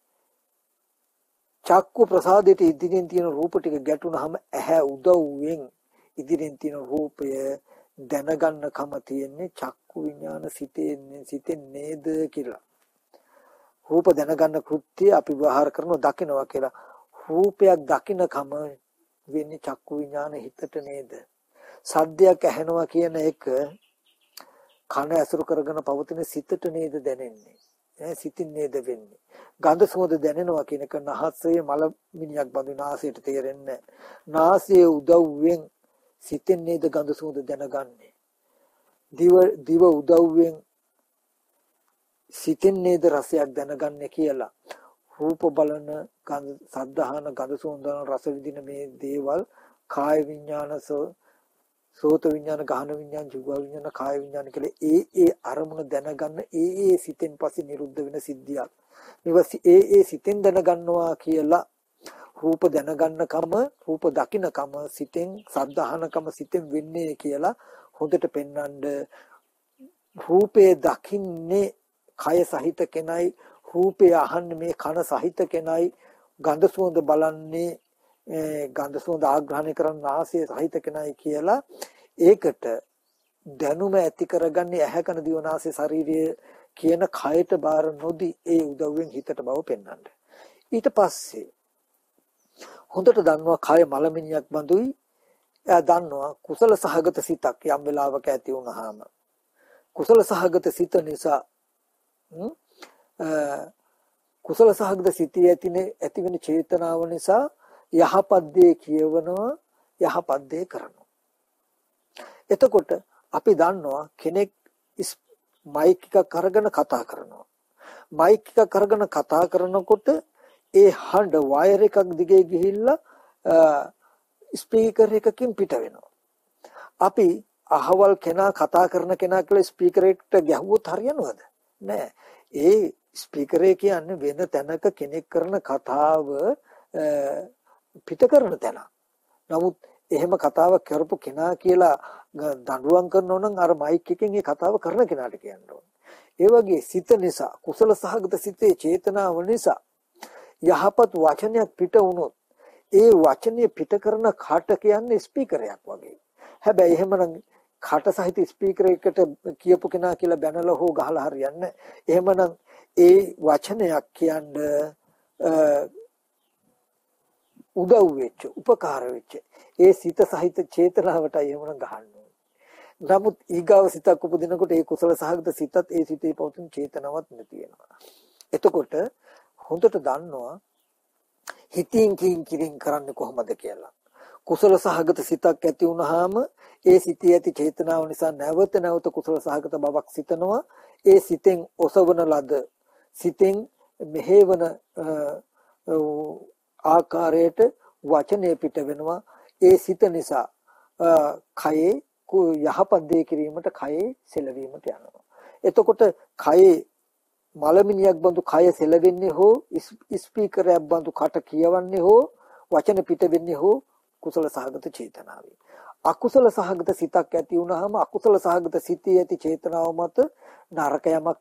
චක්කු ප්‍රසාදයට ඉදිරියෙන් තියෙන රූප ටික ගැටුනහම ඇහැ උදව්වෙන් ඉදිරියෙන් තියෙන රූපය දැනගන්නකම තියෙන්නේ චක්කු විඥාන සිතෙන් නේද කියලා. රූප දැනගන්න කෘත්‍යය අපි ව්‍යවහාර කරනවා දකිනවා කියලා. රූපයක් දකින්නකම වෙන්නේ චක්කු විඥාන හිතට නේද? සද්දයක් ඇහෙනවා කියන එක කන ඇසුරු කරගෙන පවතින සිතට නේද දැනෙන්නේ? සිතින් නේද වෙන්නේ? ගඳ සුවඳ දැනෙනවා කියන එක නහසේ මල මිනියක් බඳු නාසයට තේරෙන්නේ. නාසයේ උදව්වෙන් සිතෙන් නේද ගඳ සුවඳ දැනගන්නේ. දිව උදව්වෙන් සිතෙන් නේද රසයක් දැනගන්නේ කියලා. රූප බලන ගඳ සද්ධාහන ගඳ සුවඳ රස විඳින මේ දේවල් කාය විඥාන සෝත විඥාන ගාහන විඥාන ජීව විඥාන කාය විඥාන කියලා ඒ අරමුණ දැනගන්න ඒ සිතෙන් පස්සේ නිරුද්ධ වෙන සිද්ධියක්. මේවා ඒ සිතෙන් දැනගන්නවා කියලා රූප දැනගන්නකම රූප දකින්නකම සිතෙන් සද්ධාහනකම සිතෙන් වෙන්නේ කියලා හොඳට පෙන්වන්න. රූපේ දකින්නේ කය සහිත කෙනයි, රූපය අහන්නේ මේ කන සහිත කෙනයි, ගඳ සුවඳ බලන්නේ ගන්ධ සුවඳ ආග්‍රහණය කරන ආසය සහිත කෙනයි කියලා ඒකට දැනුම ඇති කරගන්නේ ඇහැ කන දිව නාසය ශරීරය කියන කයට බාර නොදී ඒ උදව්වෙන් හිතට බව පෙන්වන්න. ඊට පස්සේ හොඳට දන්නවා කය මලමිනියක් බඳුයි. එයා දන්නවා කුසල සහගත සිතක් යම් වෙලාවක ඇති වුනහම කුසල සහගත සිත නිසා කුසල සහගත සිතේ ඇති වෙන චේතනාව නිසා යහපත් දේ කියවනවා, යහපත් දේ කරනවා. එතකොට අපි දන්නවා කෙනෙක් මයික් එකක් අරගෙන කතා කරනවා. මයික් එකක් අරගෙන කතා කරනකොට ඒ හඬ වයර් එකක් දිගේ ගිහිල්ලා ස්පීකර් එකකින් පිට වෙනවා. අපි අහවල් කෙනා කතා කරන කෙනා කියලා ස්පීකර් එකට ගැහුවොත් හරියනවද? නෑ. ඒ ස්පීකරේ කියන්නේ වෙන තැනක කෙනෙක් කරන කතාව පිට කරන තැන. නමුත් එහෙම කතාවක් කරපු කෙනා කියලා දඬුවම් කරනවා නම් අර මයික් එකෙන් ඒ කතාව කරන කෙනාට කියන්න ඕනේ. ඒ වගේ සිත නිසා කුසල සහගත සිතේ චේතනාව නිසා යහපත් වචනයක් පිට වුණොත් ඒ වචනේ පිට කරන කට කියන්නේ ස්පීකරයක් වගේ. හැබැයි එහෙමනම් කට සහිත ස්පීකර් එකට කියපු කෙනා කියලා බැනලා හෝ ගහලා හරියන්නේ. එහෙමනම් ඒ වචනයක් කියන්නේ උදව් වෙච්ච උපකාර වෙච්ච ඒ සිත සහිත චේතනාවටයි එහෙමනම් ගහන්න ඕනේ. නමුත් ඊගාව සිතක් උපදිනකොට ඒ කුසල සහගත සිතත් ඒ සිතේ පවතින චේතනාවක් නැති වෙනවා. එතකොට හොඳට දන්නවා හිතින් කින් කිරින් කරන්නේ කොහොමද කියලා. කුසල සහගත සිතක් ඇති වුනහම ඒ සිතේ ඇති චේතනාව නිසා නැවත නැවත කුසල සහගත බවක් සිතනවා. ඒ සිතෙන් ඔසවන ලද සිතෙන් මෙහෙවන ආකාරයට වචනේ පිට වෙනවා. ඒ සිත නිසා කයේ යහපත් දේ කිරීමට කයේ සෙලවීමට යනවා. එතකොට කයේ මලමිනියක් බඳු කය සෙලවෙන්නේ හෝ ස්පීකරයක් බඳු කට කියවන්නේ හෝ වචන පිට වෙන්නේ හෝ කුසල සහගත චේතනාවෙන්. අකුසල සහගත සිතක් ඇති වුනහම අකුසල සහගත සිතේ ඇති චේතනාව මත නරක යමක්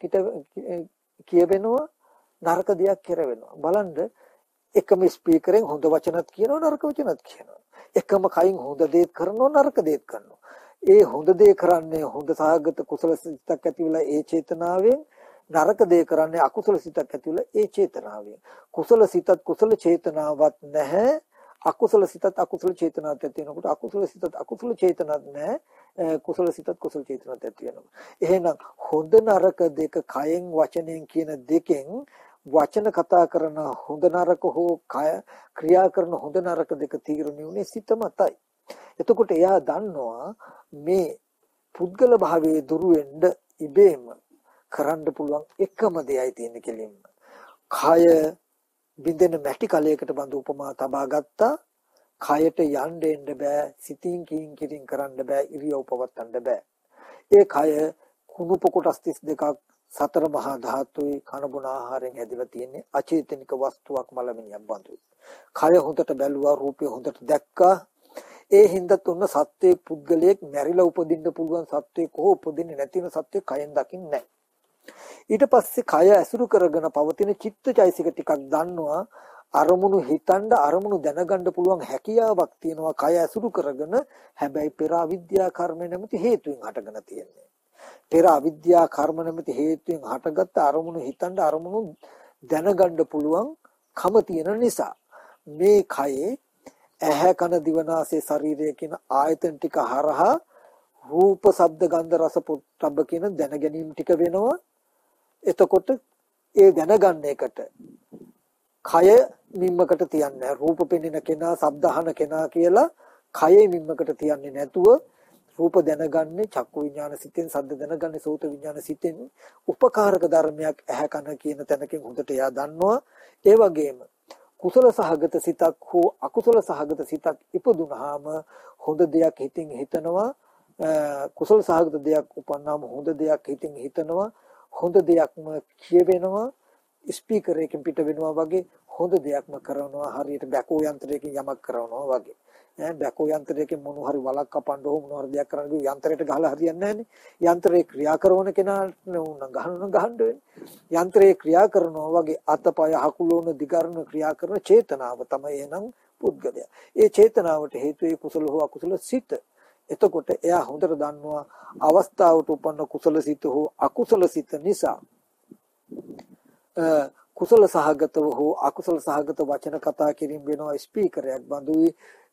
කියවෙනවා, නරක දෙයක් කෙරවෙනවා. බලන්න එකම ස්පීකරෙන් හොඳ වචනත් කියනවා, නරක වචනත් කියනවා. එකම කයින් හොඳ දේත් කරනවා, නරක දේත් කරනවා. ඒ හොඳ දේ කරන්නේ හොඳ සහගත කුසල සිතක් ඇති වෙලා ඒ චේතනාවෙන්, නරක දේ කරන්නේ අකුසල සිතක් ඇති වෙලා ඒ චේතනාවෙන්. කුසල සිතත් කුසල චේතනාවක් නැහැ. අකුසල සිතත් අකුසල චේතනාවක් ඇති වෙනකොට අකුසල සිතත් අකුසල චේතනාවක් නැහැ. කුසල සිතත් කුසල චේතනාවක් ඇති වෙනවා. එහෙනම් හොඳ නරක දෙක කයෙන් වචනයෙන් කියන දෙකෙන් වචන කතා කරන හොඳ නරක හෝ කය ක්‍රියා කරන හොඳ නරක දෙක තීරණය උනේ සිත මතයි. එතකොට එයා දන්නවා මේ පුද්ගල භාවයේ දුරු වෙන්න ඉබේම කරන්න පුළුවන් එකම දෙයයි තියෙන්නේ කෙලින්ම. කය බින්දෙන මැටි කලයකට බඳ උපමා තබා ගත්තා. කයට යන්න එන්න බෑ, සිතින් කියින් කියින් කරන්න බෑ, ඉරියව් පවත්වන්න බෑ. ඒ කය කුණුප කොටස් 32ක් සතර මහා ධාතුයි කන බොන ආහාරයෙන් හැදිලා තියෙන්නේ අචේතනික වස්තුවක් මලමිනියක් බඳුයි. කය හොඳට බැලුවා, රූපය හොඳට දැක්කා. ඒ හින්දා තුන සත්වයේ පුද්ගලයෙක් මැරිලා උපදින්න පුළුවන් සත්වයේ කොහො උපදින්නේ නැතින සත්වයේ කයෙන් දකින්නේ නැහැ. ඊට පස්සේ කය ඇසුරු කරගෙන පවතින චිත්තචෛසික ටිකක් දන්නවා. අරමුණු හිතන්න අරමුණු දැනගන්න පුළුවන් හැකියාවක් තියෙනවා කය ඇසුරු කරගෙන. හැබැයි පෙර අවිද්‍යා කර්ම නැමැති හේතුවෙන් හටගෙන තියෙන්නේ. පෙර අවිද්‍යා කර්ම නැමැති හේතුවෙන් හටගත්ත අරමුණු හිතන්න අරමුණු දැනගන්න පුළුවන් කම තියෙන නිසා මේ කයේ ඇහැ කන දිවනාසය ශරීරය කියන ආයතන ටික හරහා රූප ශබ්ද ගන්ධ රස පොට්ටබ්බ කියන දැන ගැනීම ටික වෙනවා. එතකොට ඒ දැනගන්න එකට කය නිම්මකට තියන්නේ රූප පෙනෙන කෙනා ශබ්ද අහන කෙනා කියලා කයේ නිම්මකට තියන්නේ නැතුව රූප දැනගන්නේ චක්කු විඥාන සිතෙන්, ශබ්ද දැනගන්නේ සෝත විඥාන සිතෙන්. උපකාරක ධර්මයක් ඇහැ කන කියන තැනකින් හොඳට එයා දන්නවා. ඒ වගේම කුසල සහගත සිතක් හෝ අකුසල සහගත සිතක් ඉපදුනහම හොඳ දෙයක් හිතින් හිතනවා. කුසල සහගත දෙයක් උපන්නාම හොඳ දෙයක් හිතින් හිතනවා. හොඳ දෙයක්ම කියවෙනවා. ස්පීකර් එකකින් පිට වෙනවා වගේ හොඳ දෙයක්ම කරනවා. හරියට බැකෝ යන්ත්‍රයකින් යමක් කරනවා වගේ. බැකෝ යන්ත්‍රයකින් මොන හරි වලක් කපන්න ඕන මොන හරි දෙයක් කරන්න ගිය යන්ත්‍රයට ගහලා හරියන්නේ නැහැනේ. යන්ත්‍රේ ක්‍රියා කරන කෙනාට උන ගහන්න වෙන්නේ. යන්ත්‍රේ ක්‍රියා කරනවා වගේ අතපය හකුලෝන දිගරන ක්‍රියා කරන චේතනාව තමයි එනම් පුද්ගලයා. ඒ චේතනාවට හේතු ඒ කුසල හෝ අකුසල සිත. එතකොට එයා හොඳට දන්නවා අවස්ථාවට උපන්න කුසල සිත හෝ අකුසල සිත නිසා කුසල සහගතව හෝ අකුසල සහගත වචන කතා කිරීම වෙනවා. ස්පීකරයක් බඳුයි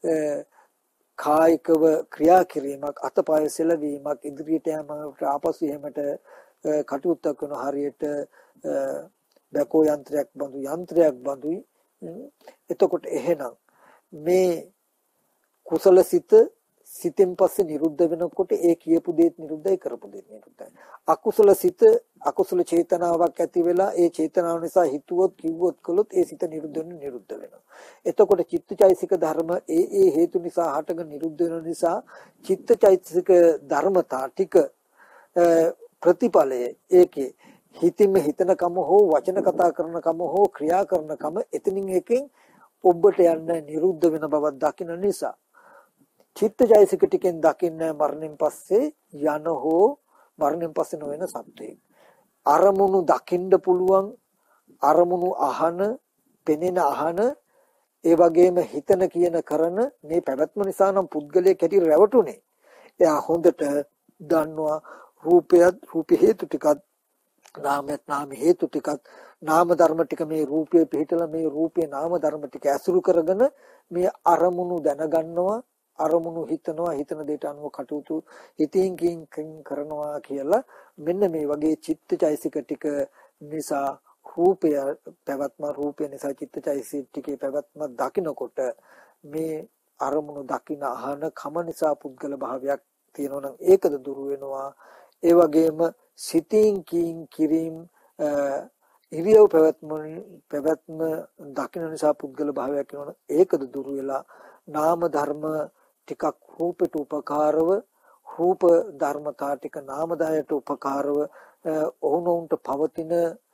කායිකව ක්‍රියා කිරීමක්, අතපය සෙලවීමක්, ඉදිරියට යෑමකට ආපසු එහෙමට කටයුත්තක් කරන හරියට බැකෝ යන්ත්‍රයක් බඳුයි. එතකොට එහෙනම් මේ කුසල සිතෙන් පස්සේ නිරුද්ධ වෙනකොට ඒ කියපු දේත් නිරුද්ධයි, කරපු දේත් නිරුද්ධයි. අකුසල සිත අකුසල චේතනාවක් ඇති වෙලා ඒ චේතනාව නිසා හිතුවොත් කිව්වොත් කළොත් ඒ සිත නිරුද්ධ වෙනවා. එතකොට චිත්තචෛසික ධර්ම ඒ හේතු නිසා හටගෙන නිරුද්ධ වෙන නිසා චිත්තචෛසික ධර්මතා ටික ප්‍රතිඵලය ඒකේ හිතින්ම හිතන කම හෝ වචන කතා කරන කම හෝ ක්‍රියා කරන කම එතනින් එකෙන් ඔබට යන්න නිරුද්ධ වෙන බවක් දකින නිසා චිත්තචෛසික ටිකෙන් දකින්න මරණයෙන් පස්සේ යන හෝ මරණයෙන් පස්සේ නොවන සත්‍යයක්. අරමුණු දකින්න පුළුවන්, අරමුණු අහන, පෙනෙන අහන, ඒ වගේම හිතන කියන කරන මේ පැවැත්ම නිසා නම් පුද්ගලයෙක් හැටියට රැවටුනේ. එයා හොඳට දන්නවා රූප හේතු ටිකක්, නාමයක් නාම හේතු ටිකක්, නාම ධර්ම ටික මේ රූපයේ පිහිටලා මේ රූපේ නාම ධර්ම ටික ඇසුරු කරගෙන මේ අරමුණු දැනගන්නවා. අරමුණු හිතනවා, හිතන දෙයට අනුව කටයුතු හිතින් කරනවා කියලා මෙන්න මේ වගේ චිත්තචෛසික ටික නිසා රූපය පැවැත්ම, රූපය නිසා චිත්තචෛසික ටිකේ පැවැත්ම දකිනකොට මේ අරමුණු දකින අහන කම නිසා පුද්ගල භාවයක් තියෙනවා නම් ඒකද දුරු වෙනවා. ඒ වගේම සිතින් කිරීම ඉරියව් පැවැත්ම දකින නිසා පුද්ගල භාවයක් වෙනවා. ඒකද දුරු වෙලා නාම ධර්ම ටිකක් රූපයට උපකාරව රූප ධර්මතා ටික නාම ධායයට උපකාරව ඔවුනොවුන්ට පවතින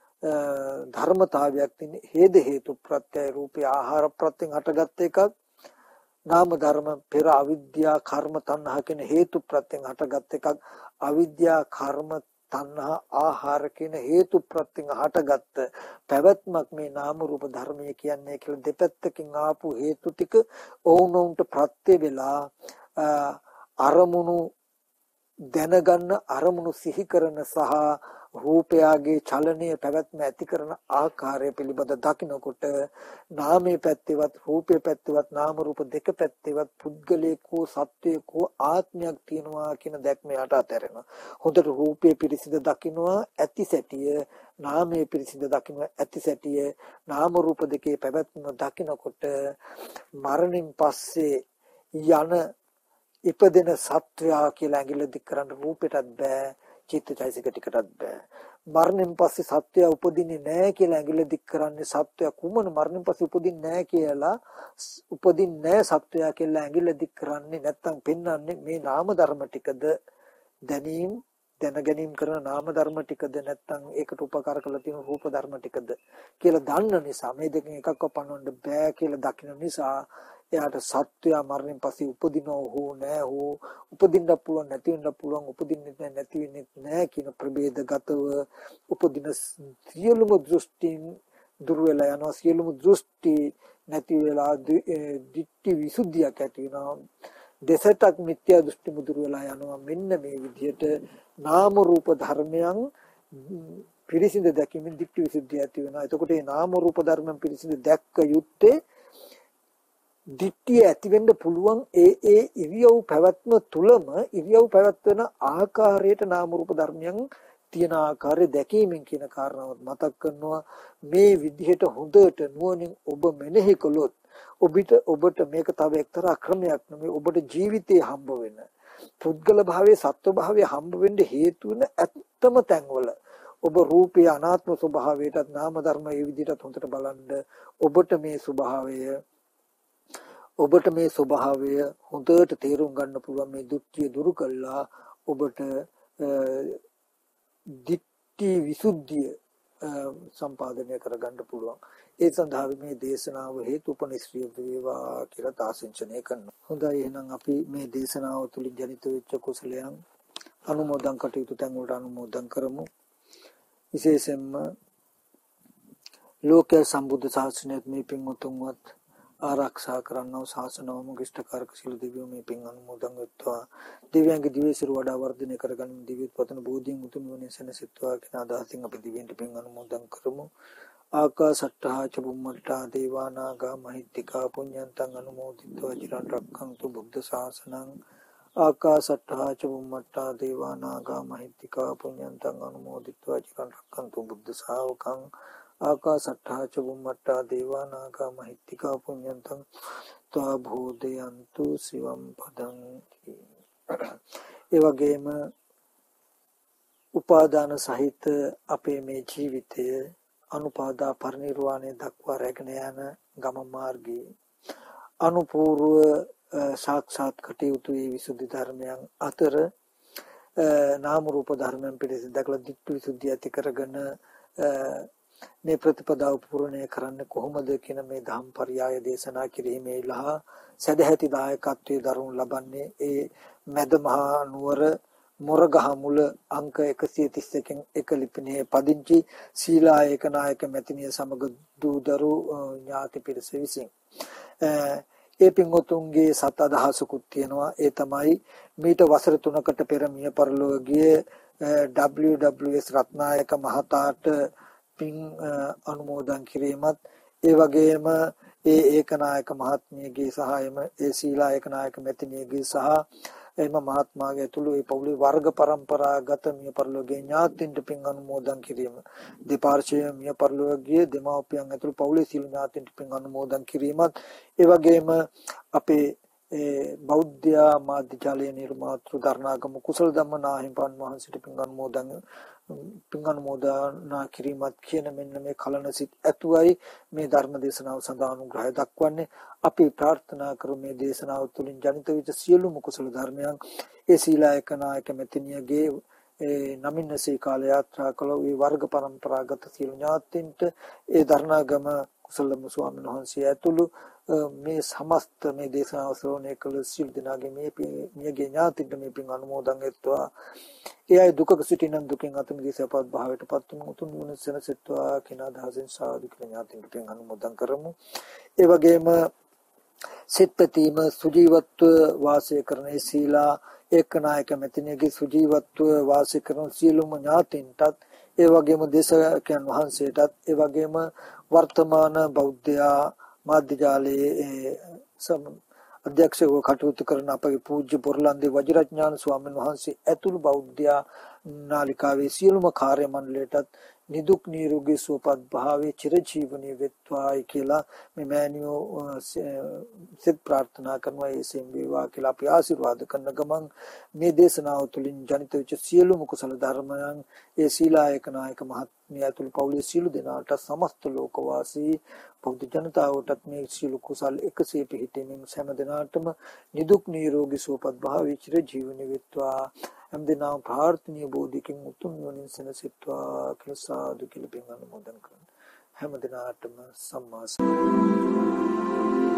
ධර්මතාවයක් තියෙන හේතු ප්‍රත්‍යය රූපය ආහාර ප්‍රත්‍යයෙන් හටගත් එකක්. නාම ධර්ම පෙර අවිද්‍යා කර්ම තණ්හා කියන හේතු ප්‍රත්‍යයෙන් හටගත් එකක්. අවිද්‍යා කර්ම තණ්හා ආහාර කියන හේතු ප්‍රත්‍යයෙන් හටගත් පැවැත්මක් මේ නාම රූප ධර්මය කියන්නේ කියලා දෙපැත්තකින් ආපු හේතු ටික ඔවුනොවුන්ට ප්‍රත්‍ය වෙලා අරමුණු දැනගන්න අරමුණු සිහි කරන සහ රූපයාගේ චලනීය පැවැත්ම ඇති කරන ආකාරය පිළිබඳ දකිනකොට නාමයේ පැත්තේවත් රූපයේ පැත්තේවත් නාම රූප දෙක පැත්තේවත් පුද්ගලයෙකු සත්වයෙකු ආත්මයක් තියෙනවා කියන දැක්ම යට අතහැරෙනවා. හොඳට රූපයේ පිරිසිඳ දකින්නවා ඇති සැටිය, නාමයේ පිරිසිඳ දකින්නවා ඇති සැටිය, නාම රූප දෙකේ පැවැත්ම දකිනකොට මරණින් පස්සේ යන ඉපදෙන සත්වයා කියලා ඇඟිල්ල දික් කරන්න රූපෙටත් බෑ, චිත්තචෛසික ටිකටත් බෑ. මරණයෙන් පස්සේ සත්වයා උපදින්නේ නැහැ කියලා ඇඟිල්ල දික් කරන්නේ සත්වයා කුමන මරණයෙන් පස්සේ උපදින්නේ නැහැ කියලා උපදින්නේ නැහැ සත්වයා කියලා ඇඟිල්ල දික් කරන්නේ නැත්තම් පෙන්වන්නේ මේ නාම ධර්ම ටිකද දැනගැනීම කරන නාම ධර්ම ටිකද නැත්තම් ඒකට උපකාර කරලා තියෙන රූප ධර්ම ටිකද කියලා දන්න නිසා මේ දෙකෙන් එකක්ව පනවන්න බෑ කියලා දකින නිසා එයාට සත්වයා මරණයෙන් පස්සේ උපදිනව හෝ නැහැ හෝ උපදින්න පුළුවන් නැති වෙන්න පුළුවන් උපදින්නේ නැති වෙන්නේ නැහැ කියන ප්‍රභේදගතව උපදින සියලුම දෘෂ්ටි දුර වෙලා යනවා. සියලුම දෘෂ්ටි නැති වෙලා දිට්ඨි විසුද්ධියක් ඇති වෙනවා. දෙසටක් මිත්‍යා දෘෂ්ටි මුදුර වෙලා යනවා. මෙන්න මේ විදිහට නාම රූප ධර්මයන් පිරිසිඳ දැකීමෙන් දිට්ඨි විසුද්ධිය ඇති වෙනවා. එතකොට මේ නාම රූප ධර්මයන් පිරිසිඳ දැක්ක යුත්තේ දිට්ඨිය ඇති වෙන්න පුළුවන් ඒ ඉරියව් පැවැත්ම තුලම ඉරියව් පැවැත්වෙන ආකාරයට නාම රූප ධර්මයන් තියෙන ආකාරය දැකීමෙන් කියන කාරණාවත් මතක් කරනවා. මේ විදිහට හොඳට නුවණින් ඔබ මෙනෙහි කළොත් ඔබට මේක තව එක්තරා ක්‍රමයක් නෙමෙයි, ඔබට ජීවිතේ හම්බ වෙන පුද්ගල භාවයේ සත්ව භාවයේ හම්බ වෙන්න හේතු වෙන ඇත්තම තැන්වල ඔබ රූපේ අනාත්ම ස්වභාවයටත් නාම ධර්ම මේ විදිහට හොඳට බලන්න ඔබට මේ ස්වභාවය හොඳට තේරුම් ගන්න පුළුවන්. මේ දුක්ඛිය දුරු කළා ඔබට දිට්ඨි විසුද්ධිය සම්පාදනය කරගන්න පුළුවන්. ඒ සඳහා මේ දේශනාව හේතුපනිශ්‍රිය වේවා කියලා ආශිංසනය කරනවා. හොඳයි, එහෙනම් අපි මේ දේශනාව තුළින් ජනිත වෙච්ච කුසලයන් අනුමෝදන් කටයුතු තැන් වලට අනුමෝදන් කරමු. විශේෂයෙන්ම ලෝක සම්බුද්ධ ශාසනයත් මේ පින් උතුම්වත් ආරක්ෂා කරන්නව ශාසනවම කිෂ්ඨකාරක සිළු දෙවියෝ මේ පින් අනුමෝදන් වෙත්වා. දිව්‍යංග දිවේසිර වඩා වර්ධනය කරගන්න දිව්‍යත් පතන බෝධියෙන් උතුම් වන සෙනසෙත්වා කියන අදහසින් අපි දිව්‍යන්ට පින් අනුමෝදන් කරමු. ආකාසට්ඨා ච බුම්මට්ඨා දේවා නාග මහිත්‍තිකා පුඤ්ඤන්තං අනුමෝදිත्वा චිරන් රක්ඛන්තු බුද්ධ ශාසනං. ආකාසට්ඨා ච බුම්මට්ඨා දේවා නාග මහිත්‍තිකා පුඤ්ඤන්තං අනුමෝදිත्वा චිරන් රක්ඛන්තු බුද්ධ ශාවකං. ආකාසට්ඨා ච බුම්මට්ඨා දේවා නාග මහිත්‍තිකා පුඤ්ඤන්තං ත්වා භූදයන්තු සිවම් පදං. ඒ වගේම උපාදාන සහිත අපේ මේ ජීවිතය අනුපාදා පරිනිර්වාණය දක්වා රැගෙන යන ගම මාර්ගයේ අනුපූර්ව සාක්ෂාත් කටයුතු ඒ විසුද්ධි ධර්මයන් අතර නාම රූප ධර්මයන් පිළිසිඳ දක්ලා දිට්ඨි විසුද්ධිය ඇති කරගෙන මේ ප්‍රතිපදාව පූර්ණය කරන්නේ කොහොමද කියන මේ ධම්ම පරයය දේශනා කිරීමේ ලහ සදැහැති දායකත්වයේ දරුණු ලබන්නේ ඒ මැද මහා නුවර මොරගහ මුල අංක 131කින් එක ලිපිනේ පදිංචි සීලා ඒකනායක මැතිණිය සමග දූදරු ඥාති පිරිස විසින් ඒ පින්වතුන්ගේ සත් අදහසකුත් තියෙනවා. ඒ තමයි මීට වසර 3කට පෙර මිය පරලොව ගිය WWS රත්නායක මහතාට පින් අනුමෝදන් කිරීමත් ඒ වගේම ඒ ඒකනායක මහත්මියගේ සහායම ඒ සීලා ඒකනායක මැතිණියගේ සහ එම මහත්මාගේ ඇතුළු ඒ පවුලේ වර්ග પરම්පරාගත මිය පරලෝකීය ඥාතීන්ට පින් අනුමෝදන් කිරීම දෙපාර්ශ්වයේ මිය පරලෝකීය දෙමාපියන් ඇතුළු පවුලේ සියලු ඥාතීන්ට පින් අනුමෝදන් කිරීමත් ඒ වගේම අපේ බෞද්ධ මාධ්‍ය ජාලයේ නිර්මාතෘ දරණාගම කුසල ධම්මනා හිමිපන් වහන්සේට පින් අනුමෝදනා කිරීමත් කියන මෙන්න මේ කලන සිත් ඇතුවයි මේ ධර්ම දේශනාව සඳහා අනුග්‍රහය දක්වන්නේ. අපි ප්‍රාර්ථනා කරමු මේ දේශනාව තුළින් ජනිත වෙච්ච සියලුම කුසල ධර්මයන් ඒ සීලායක නායක මෙතනියගේ නමින්නසේ කාල යාත්‍රා කළ ඒ වර්ග પરම්පරාගත සියලු ඥාතීන්ට ඒ දරණාගම කුසලම ස්වාමීන් වහන්සේ ඇතුළු මේ සමස්ත මේ දේශනාව ශ්‍රවණය කළ සියලු දෙනාගේ මියගේ ඥාතීන්ට මේ පින් අනුමෝදන් වෙත්වා. ඒ අය දුකක සිටිනන් දුකින් අත මිදී සපවත් භාවයට පත් වුණු උතුම් වුණ සෙනසෙත්වා කියන අදහසින් සාදු කියලා ඥාතීන්ට පින් අනුමෝදන් කරමු. ඒ වගේම සිත්පතීම සුජීවත්ව වාසය කරන සීලා ඒකනායක මෙතනගේ සුජීවත්ව වාසය කරන සියලුම ඥාතීන්ටත් ඒ වගේම දේශකයන් වහන්සේටත් ඒ වගේම වර්තමාන බෞද්ධ මාධ්‍ය ජාලයේ අධ්‍යක්ෂකව කටයුතු කරන අපගේ පූජ්‍ය බොරලන්දේ වජිරඥාන ස්වාමීන් වහන්සේ ඇතුළු බෞද්ධ නාලිකාවේ සියලුම කාර්ය මණ්ඩලයටත් නිදුක් නිරෝගී සුවපත් භාවයේ චිරජීවනයේ වෙත්වායි කියලා මේ මෑණියෝ සිත ප්‍රාර්ථනා කරනවා. ඒ සෙම් වේවා කියලා අපි ආශිර්වාද කරන ගමන් මේ දේශනාව තුළින් ජනිත වෙච්ච සියලුම කුසල ධර්මයන් ඒ සීලායක නායක මහත්මිය ඇතුළු පවුලේ සියලු දෙනාට සමස්ත ලෝකවාසී බෞද්ධ ජනතාවටත් මේ සියලු කුසල් එකසේ පිහිටීමෙන් හැම දිනාටම නිදුක් නිරෝගී සුවපත් භාවයේ චිරජීවනයේ වෙත්වා. හැමදෙනාම ප්‍රාර්ථනීය බෝධිකින් උතුම් නිවනින් සැනසෙත්වා කියලා සාදු කියලා පින් අනුමෝදන් කරනවා. හැමදෙනාටම සම්මා සම්බුද්ධ